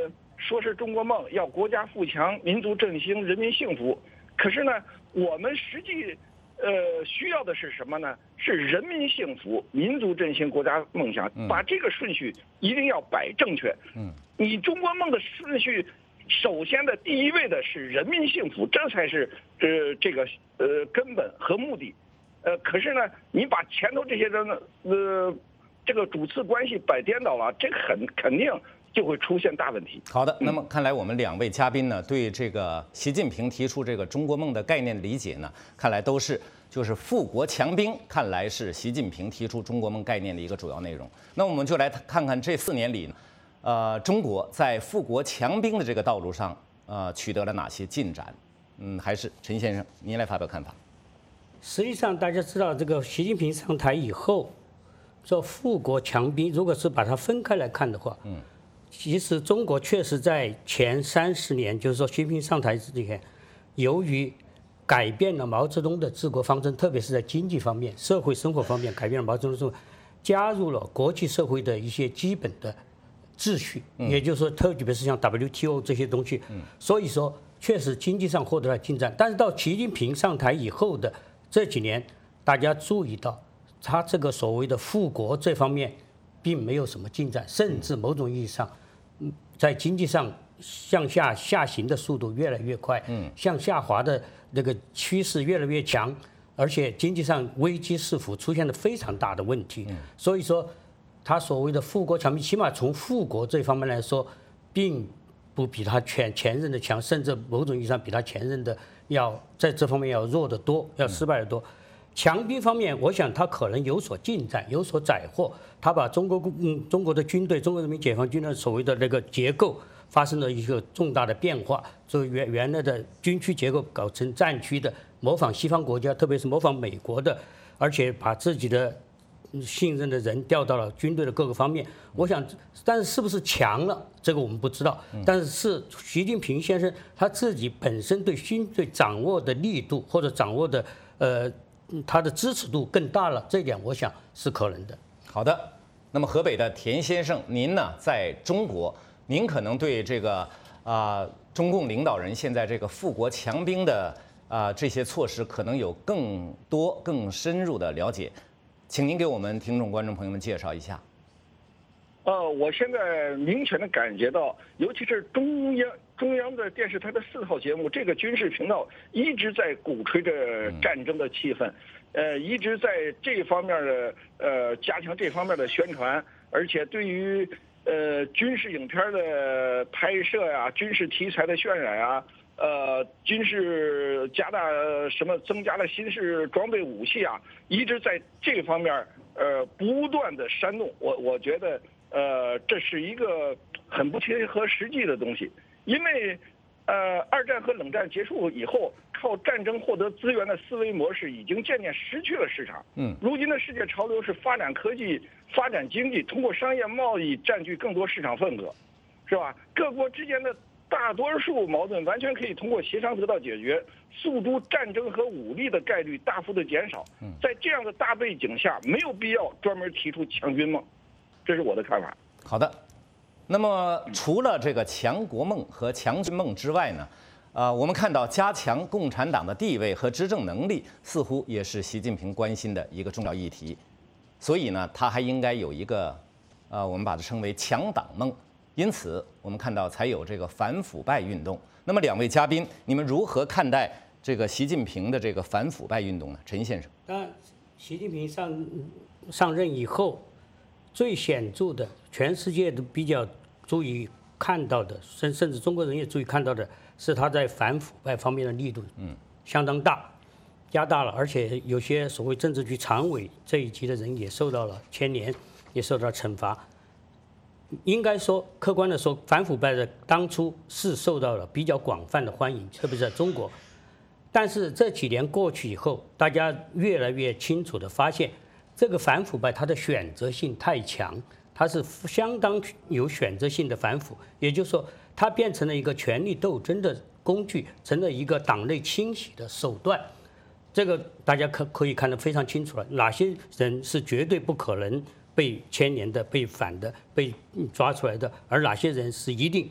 Speaker 16: 说是中国梦，要国家富强、民族振兴、人民幸福。可是呢，我们实际需要的是什么呢？是人民幸福、民族振兴、国家梦想。把这个顺序一定要摆正确。你中国梦的顺序，首先的第一位的是人民幸福，这才是这个根本和目的。可是呢，你把前头这些人这个主次关系摆颠倒了，这个肯定就会出现大问题。
Speaker 14: 好的，那么看来我们2位嘉宾呢，对这个习近平提出这个中国梦的概念理解呢，看来都是就是富国强兵，看来是习近平提出中国梦概念的一个主要内容。那我们就来看看这4年里呢，中国在富国强兵的这个道路上，取得了哪些进展？还是陈先生您来发表看法。
Speaker 15: 实际上，大家知道，这个习近平上台以后，说富国强兵，如果是把它分开来看的话，其实中国确实在前30年，就是说习近平上台之前，由于改变了毛泽东的治国方针，特别是在经济方面、社会生活方面改变了毛泽东之后，加入了国际社会的一些基本的秩序，也就是说，特别是像 WTO 这些东西，所以说确实经济上获得了进展。但是到习近平上台以后的这几年，大家注意到，他这个所谓的富国这方面，并没有什么进展，甚至某种意义上，在经济上向下行的速度越来越快，向下滑的那个趋势越来越强，而且经济上危机四伏，出现了非常大的问题。所以说，他所谓的富国强兵，起码从富国这方面来说，并不比他前任的强，甚至某种意义上比他前任的要在这方面要弱得多，要失败得多。强兵方面，我想他可能有所进展，有所斩获。他把中国的军队，中国人民解放军的所谓的那个结构发生了一个重大的变化，从原来的军区结构搞成战区的，模仿西方国家，特别是模仿美国的，而且把自己的信任的人调到了军队的各个方面。我想，但是是不是强了，这个我们不知道。但是习近平先生他自己本身对军队掌握的力度或者掌握的他的支持度更大了，这一点我想是可能的。
Speaker 14: 好的，那么河北的田先生，您呢在中国，您可能对这个中共领导人现在这个富国强兵的这些措施，可能有更多更深入的了解，请您给我们听众观众朋友们介绍一下。
Speaker 16: 我现在明显的感觉到，尤其是中央的电视台的4套节目，这个军事频道一直在鼓吹着战争的气氛，一直在这方面的加强这方面的宣传，而且对于军事影片的拍摄呀、军事题材的渲染呀，军事增加了新式装备武器啊，一直在这方面不断的煽动。我觉得这是一个很不切合实际的东西，因为2战和冷战结束以后，靠战争获得资源的思维模式已经渐渐失去了市场。如今的世界潮流是发展科技、发展经济，通过商业贸易占据更多市场份额，是吧？各国之间的大多数矛盾完全可以通过协商得到解决，诉诸战争和武力的概率大幅的减少。在这样的大背景下，没有必要专门提出强军梦，这是我的看法。
Speaker 14: 好的，那么除了这个强国梦和强军梦之外呢，我们看到加强共产党的地位和执政能力，似乎也是习近平关心的一个重要议题。所以呢，他还应该有一个，我们把它称为强党梦。因此，我们看到才有这个反腐败运动。那么2位嘉宾，你们如何看待这个习近平的这个反腐败运动呢？陈先生。
Speaker 15: 当然，习近平上任以后，最显著的，全世界都比较注意看到的，甚至中国人也注意看到的，是他在反腐败方面的力度相当大，加大了，而且有些所谓政治局常委这一级的人也受到了牵连，也受到了惩罚。应该说，客观的说，反腐败的当初是受到了比较广泛的欢迎，特别是在中国。但是这几年过去以后，大家越来越清楚地发现，这个反腐败它的选择性太强，它是相当有选择性的反腐，也就是说，它变成了一个权力斗争的工具，成了一个党内清洗的手段。这个大家可以看得非常清楚了，哪些人是绝对不可能被牵连的、被反的、被抓出来的，而哪些人是一定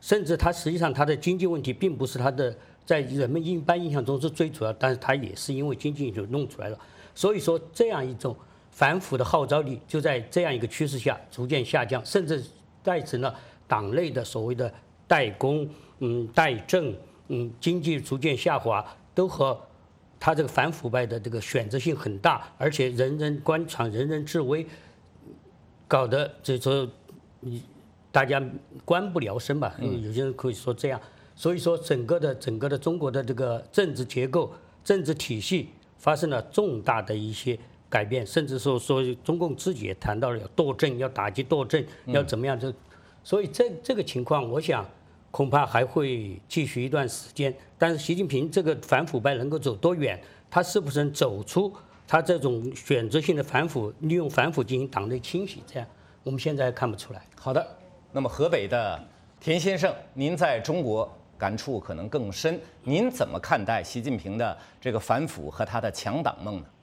Speaker 15: 甚至它实际上它的经济问题并不是它的在人们一般印象中是最主要，但是它也是因为经济就弄出来了。所以说这样一种反腐的号召力就在这样一个趋势下逐渐下降，甚至带成了党内的所谓的代工、代政、经济逐渐下滑，都和它这个反腐败的这个选择性很大，而且人人官场、人人治危，搞得这说大家官不聊生吧，有些人可以说这样。所以说整个的中国的这个政治结构、政治体系发生了重大的一些改变，甚至说中共自己也谈到了要斗争，要打击斗争，要怎么样所以这个情况，我想恐怕还会继续一段时间。但是习近平这个反腐败能够走多远，他是不是能走出他这种选择性的反腐，利用反腐进行党内清洗，这样我们现在还看不出来。
Speaker 14: 好的，那么河北的田先生，您在中国感触可能更深，您怎么看待习近平的这个反腐和他的强党梦呢？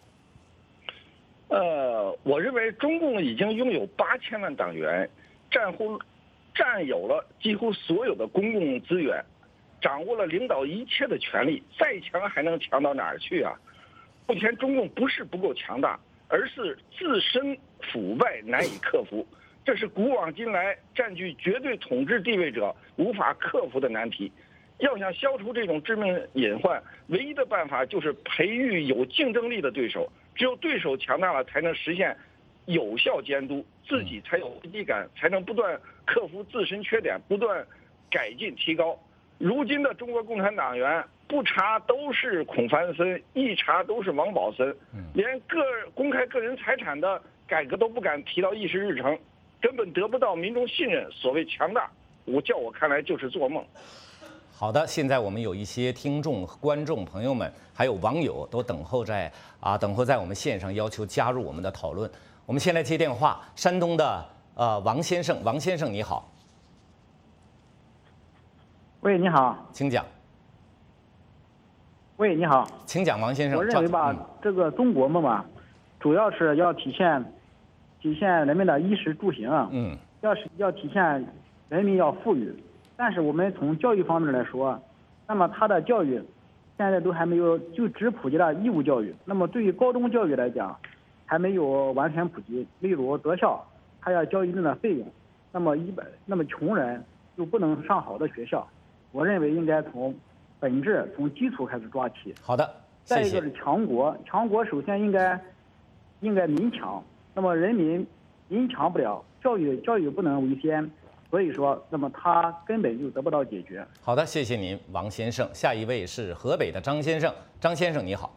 Speaker 16: 我认为中共已经拥有8000万党员，占有了几乎所有的公共资源，掌握了领导一切的权力，再强还能强到哪儿去啊？目前中共不是不够强大，而是自身腐败难以克服，这是古往今来占据绝对统治地位者无法克服的难题。要想消除这种致命隐患，唯一的办法就是培育有竞争力的对手，只有对手强大了，才能实现有效监督，自己才有危机感，才能不断克服自身缺点，不断改进提高。如今的中国共产党员不查都是孔繁森，一查都是王宝森，连公开个人财产的改革都不敢提到议事日程，根本得不到民众信任。所谓强大，叫我看来就是做梦。
Speaker 14: 好的，现在我们有一些听众、观众朋友们，还有网友都等候在我们线上，要求加入我们的讨论。我们先来接电话，山东的王先生，王先生你好。
Speaker 17: 喂，你好，
Speaker 14: 请讲。
Speaker 17: 喂，你好，
Speaker 14: 请讲，王先生。
Speaker 17: 我认为吧，这个中国梦嘛，主要是要体现人们的衣食住行，要体现人民要富裕。但是我们从教育方面来说，那么他的教育现在都还没有，就只普及了义务教育。那么对于高中教育来讲，还没有完全普及。例如德校，他要交一定的费用，那么穷人又不能上好的学校。我认为应该从本质、从基础开始抓起。
Speaker 14: 好的，谢谢。
Speaker 17: 再一个是强国，强国首先应该民强，那么人民强不了，教育不能为先。所以说，那么他根本就得不到解决。
Speaker 14: 好的，谢谢您，王先生。下一位是河北的张先生，张先生你好。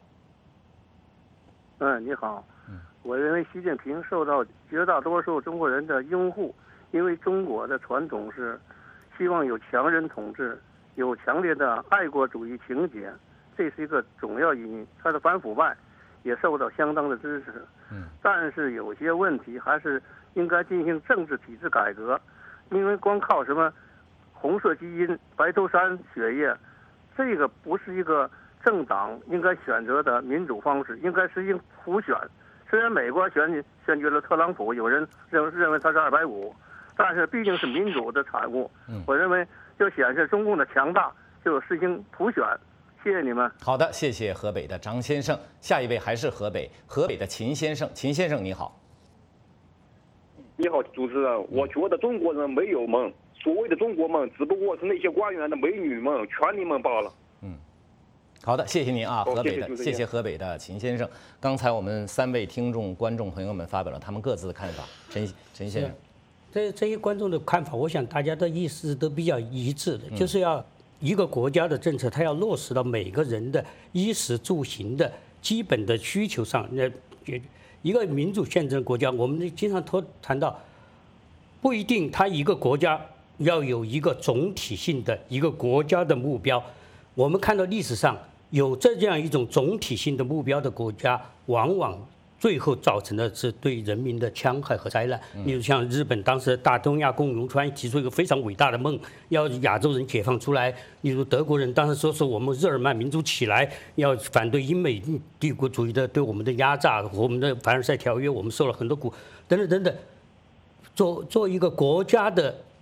Speaker 18: 你好。我认为习近平受到绝大多数中国人的拥护，因为中国的传统是希望有强人统治，有强烈的爱国主义情节，这是一个重要原因。他的反腐败也受到相当的支持。但是有些问题还是应该进行政治体制改革。因为光靠什么红色基因、白头山血液，这个不是一个政党应该选择的民主方式，应该实行普选。虽然美国选举了特朗普，有人认为他是250，但是毕竟是民主的产物。我认为就显示中共的强大，就实行普选。谢谢你们。
Speaker 14: 好的，谢谢河北的张先生。下一位还是河北的秦先生，秦先生你好。
Speaker 19: 你好，主持人。我觉得中国人没有梦，所谓的中国梦，只不过是那些官员的美女梦、权力梦罢了。
Speaker 14: 好的，谢谢您啊，谢谢河北的秦先生。刚才我们3位听众、观众朋友们发表了他们各自的看法。陈先生，
Speaker 15: 这些观众的看法，我想大家的意思都比较一致的，就是要一个国家的政策，它要落实到每个人的衣食住行的基本的需求上。一个民主宪政国家，我们经常谈到，不一定它一个国家要有一个总体性的一个国家的目标。我们看到历史上有这样一种总体性的目标的国家，往往最后造成的是对人民的戕害和灾难。例如像日本当时大东亚共荣圈提出一个非常伟大的梦，要亚洲人解放出来。例如德国人当时说是我们日耳曼民族起来，要反对英美帝国主义的对我们的压榨，我们的凡尔赛条约我们受了很多苦，等等等等。做一个国家的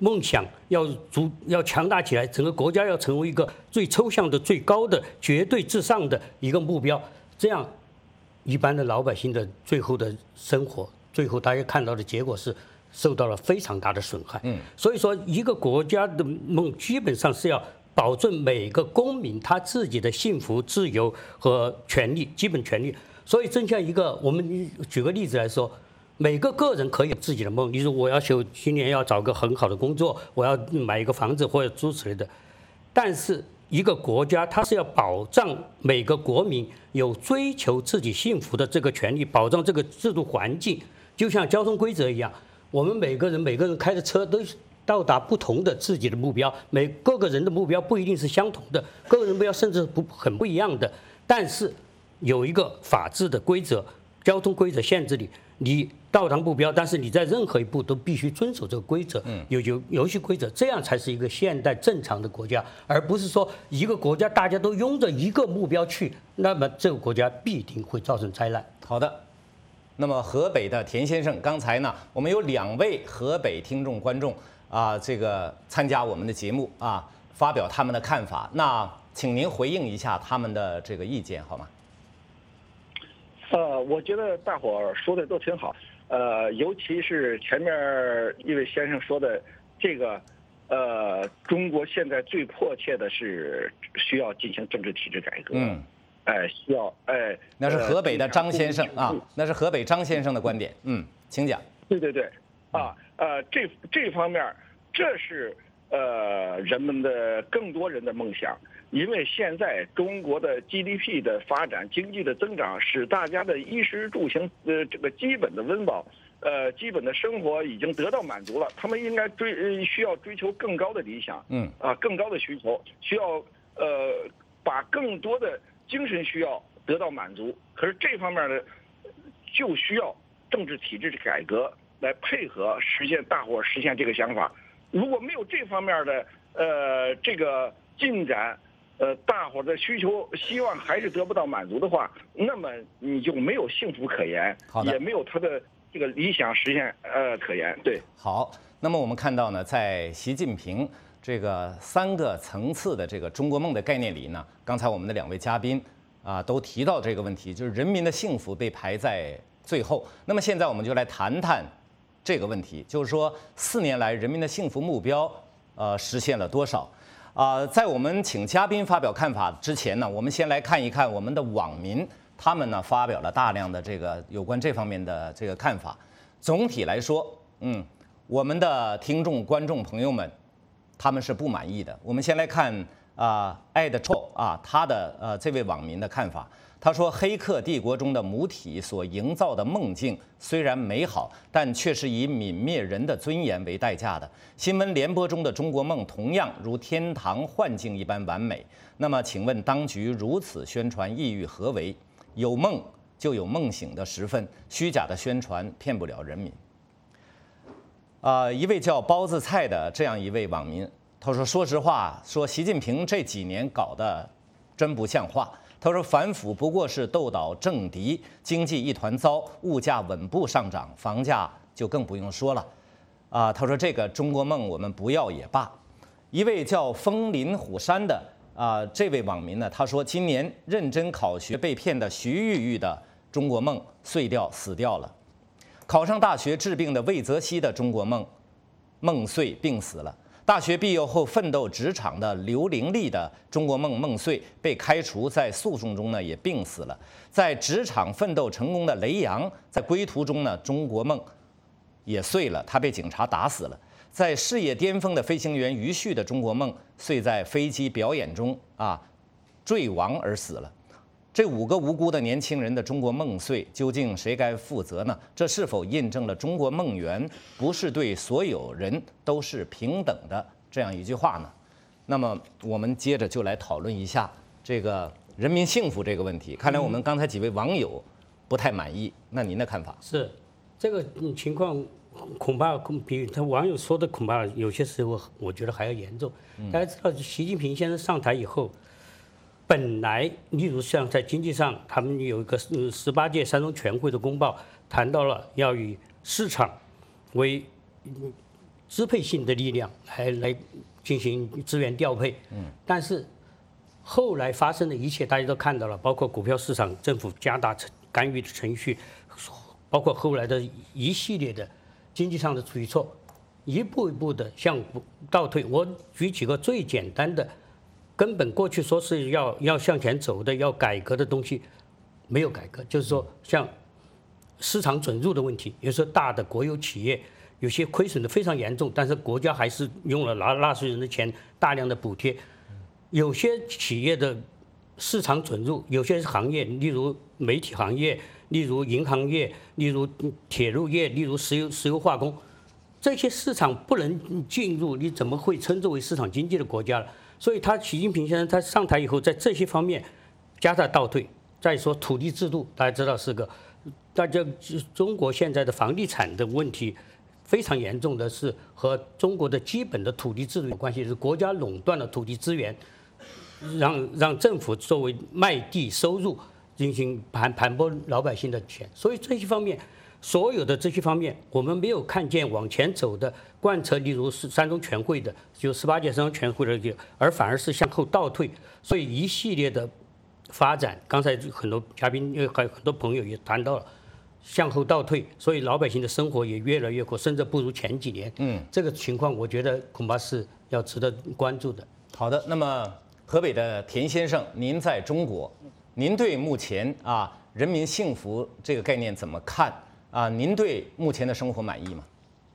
Speaker 15: 梦想要强大起来，整个国家要成为一个最抽象的、最高的、绝对至上的一个目标，这样一般的老百姓的最后的生活，最后大家看到的结果是受到了非常大的损害。所以说一个国家的梦基本上是要保证每个公民他自己的幸福、自由和权利，基本权利。所以正像一个，我们举个例子来说，每个个人可以有自己的梦，例如我要求今年要找个很好的工作，我要买一个房子或者诸此类的。但是一个国家它是要保障每个国民有追求自己幸福的这个权利，保障这个制度环境，就像交通规则一样，我们每个人开的车都到达不同的自己的目标，各个人的目标不一定是相同的，各个人目标甚至很不一样的，但是有一个法治的规则，交通规则限制你到达目标，但是你在任何一步都必须遵守这个规则，有游戏规则，这样才是一个现代正常的国家，而不是说一个国家大家都拥着一个目标去，那么这个国家必定会造成灾难。
Speaker 14: 好的，那么河北的田先生，刚才呢，我们有2位河北听众观众这个参加我们的节目发表他们的看法，那请您回应一下他们的这个意见好吗？
Speaker 16: 我觉得大伙儿说的都挺好，尤其是前面一位先生说的这个，中国现在最迫切的是需要进行政治体制改革。需要
Speaker 14: 那是河北的张先生那是河北张先生的观点，请讲。
Speaker 16: 对，这方面，这是人们的更多人的梦想。因为现在中国的 GDP 的发展、经济的增长，使大家的衣食住行这个基本的温饱，基本的生活已经得到满足了。他们应该需要追求更高的理想，更高的需求，需要把更多的精神需要得到满足。可是这方面呢，就需要政治体制的改革来配合大伙实现这个想法。如果没有这方面的这个进展，大伙的需求希望还是得不到满足的话，那么你就没有幸福可言，也没有他的这个理想实现可言。对，
Speaker 14: 好，那么我们看到呢，在习近平这个3个层次的这个中国梦的概念里呢，刚才我们的2位嘉宾都提到这个问题，就是人民的幸福被排在最后。那么现在我们就来谈谈这个问题，就是说4年来人民的幸福目标实现了多少？在我们请嘉宾发表看法之前呢，我们先来看一看我们的网民，他们呢发表了大量的这个有关这方面的这个看法。总体来说，我们的听众观众朋友们，他们是不满意的。我们先来看艾德臭他的这位网民的看法。他说，《黑客帝国》中的母体所营造的梦境虽然美好，但却是以泯灭人的尊严为代价的。新闻联播中的中国梦同样如天堂幻境一般完美。那么，请问当局如此宣传意欲何为？有梦就有梦醒的时分，虚假的宣传骗不了人民。一位叫包子菜的这样一位网民，他说：“说实话，说习近平这几年搞的真不像话。”他说，反腐不过是斗倒政敌，经济一团糟，物价稳步上涨，房价就更不用说了。他说这个中国梦我们不要也罢。一位叫风林虎山的这位网民呢，他说今年认真考学被骗的徐玉玉的中国梦碎掉死掉了，考上大学治病的魏则西的中国梦梦碎病死了。大学毕业后奋斗职场的刘玲丽的中国梦梦碎，被开除，在诉讼中呢也病死了。在职场奋斗成功的雷洋，在归途中呢中国梦也碎了，他被警察打死了。在事业巅峰的飞行员于旭的中国梦碎在飞机表演中坠亡而死了。这5个无辜的年轻人的中国梦碎，究竟谁该负责呢？这是否印证了中国梦圆不是对所有人都是平等的这样一句话呢？那么我们接着就来讨论一下这个人民幸福这个问题。看来我们刚才几位网友不太满意，那您的看法？
Speaker 15: 是这个情况恐怕比他网友说的恐怕有些时候我觉得还要严重。大家知道，习近平先生上台以后，本来，例如像在经济上，他们有一个18届三中全会的公报，谈到了要以市场为支配性的力量来进行资源调配。但是后来发生的一切大家都看到了，包括股票市场政府加大干预的程序，包括后来的一系列的经济上的举措，一步一步的向倒退。我举几个最简单的，根本过去说是要向前走的、要改革的东西，没有改革。就是说，像市场准入的问题，有时候大的国有企业有些亏损的非常严重，但是国家还是用了纳税人的钱大量的补贴。有些企业的市场准入，有些行业，例如媒体行业，例如银行业，例如铁路业，例如石油化工，这些市场不能进入，你怎么会称之为市场经济的国家了？所以习近平先生他上台以后，在这些方面加大倒退。再说土地制度，大家知道中国现在的房地产的问题非常严重的是和中国的基本的土地制度有关系，是国家垄断了土地资源。让政府作为卖地收入进行盘剥老百姓的钱，所以这些方面，所有的这些方面，我们没有看见往前走的贯彻，例如三中全会的，就18届三中全会的，而反而是向后倒退。所以一系列的发展，刚才很多嘉宾还有很多朋友也谈到了向后倒退，所以老百姓的生活也越来越苦，甚至不如前几年。这个情况我觉得恐怕是要值得关注的。
Speaker 14: 好的，那么河北的田先生，您在中国，您对目前人民幸福这个概念怎么看啊？您对目前的生活满意吗？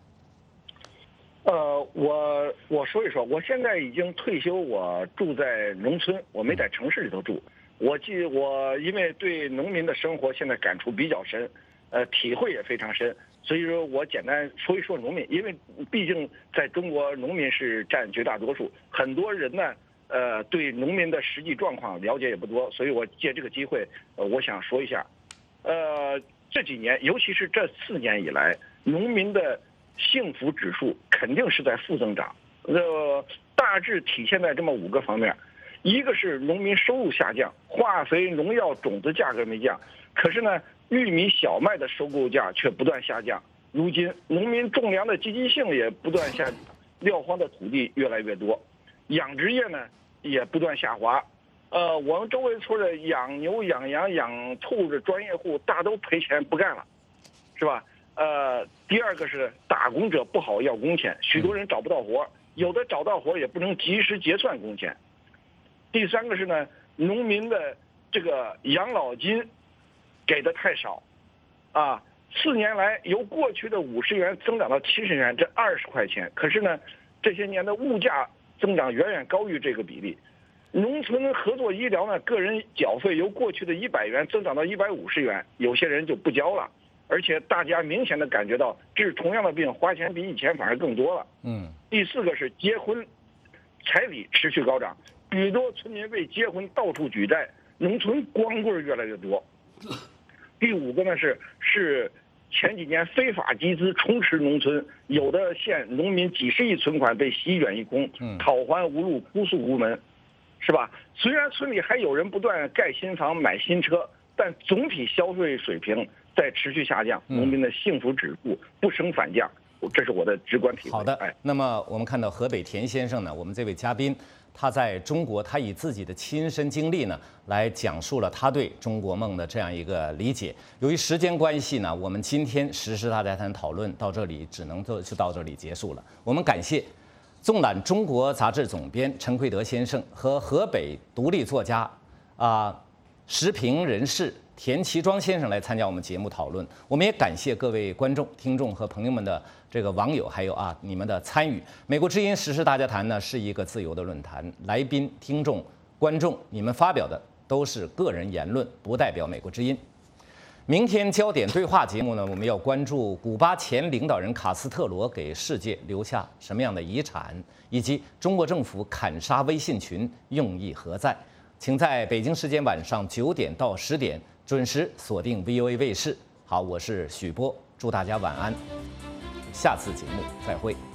Speaker 16: 我说一说，我现在已经退休，我住在农村，我没在城市里头住。我因为对农民的生活现在感触比较深，体会也非常深，所以说我简单说一说农民，因为毕竟在中国农民是占绝大多数，很多人呢。对农民的实际状况了解也不多，所以我借这个机会，我想说一下，这几年，尤其是这4年以来，农民的幸福指数肯定是在负增长，大致体现在这么5个方面，一个是农民收入下降，化肥、农药、种子价格没降，可是呢，玉米、小麦的收购价却不断下降，如今农民种粮的积极性也不断下降，撂荒的土地越来越多，养殖业呢也不断下滑，我们周围村的养牛、养羊、养兔子专业户大都赔钱不干了，是吧？第二个是打工者不好要工钱，许多人找不到活，有的找到活也不能及时结算工钱。第三个是呢，农民的这个养老金给的太少，啊，4年来由过去的50元增长到70元，这20块钱，可是呢，这些年的物价增长远远高于这个比例，农村合作医疗呢，个人缴费由过去的100元增长到150元，有些人就不交了，而且大家明显的感觉到治同样的病花钱比以前反而更多了。第4个是结婚彩礼持续高涨，许多村民为结婚到处举债，农村光棍越来越多。第5个呢是前几年非法集资充斥农村，有的县农民几十亿存款被席卷一空，讨还无路，哭诉无门，是吧？虽然村里还有人不断盖新房、买新车，但总体消费水平在持续下降，农民的幸福指数不升反降，这是我的直观体会。
Speaker 14: 好的，那么我们看到河北田先生呢，我们这位嘉宾，他在中国，他以自己的亲身经历呢，来讲述了他对中国梦的这样一个理解。由于时间关系呢，我们今天时事大家谈讨论到这里，只能就到这里结束了。我们感谢纵览中国杂志总编陈奎德先生和河北独立作家时评人士田其庄先生来参加我们节目讨论。我们也感谢各位观众、听众和朋友们的这个网友，还有你们的参与。美国之音时事大家谈呢是一个自由的论坛，来宾、听众、观众，你们发表的都是个人言论，不代表美国之音。明天焦点对话节目呢，我们要关注古巴前领导人卡斯特罗给世界留下什么样的遗产，以及中国政府砍杀微信群用意何在。请在北京时间晚上9点到10点准时锁定 VOA 卫视。好，我是许波，祝大家晚安，下次节目再会。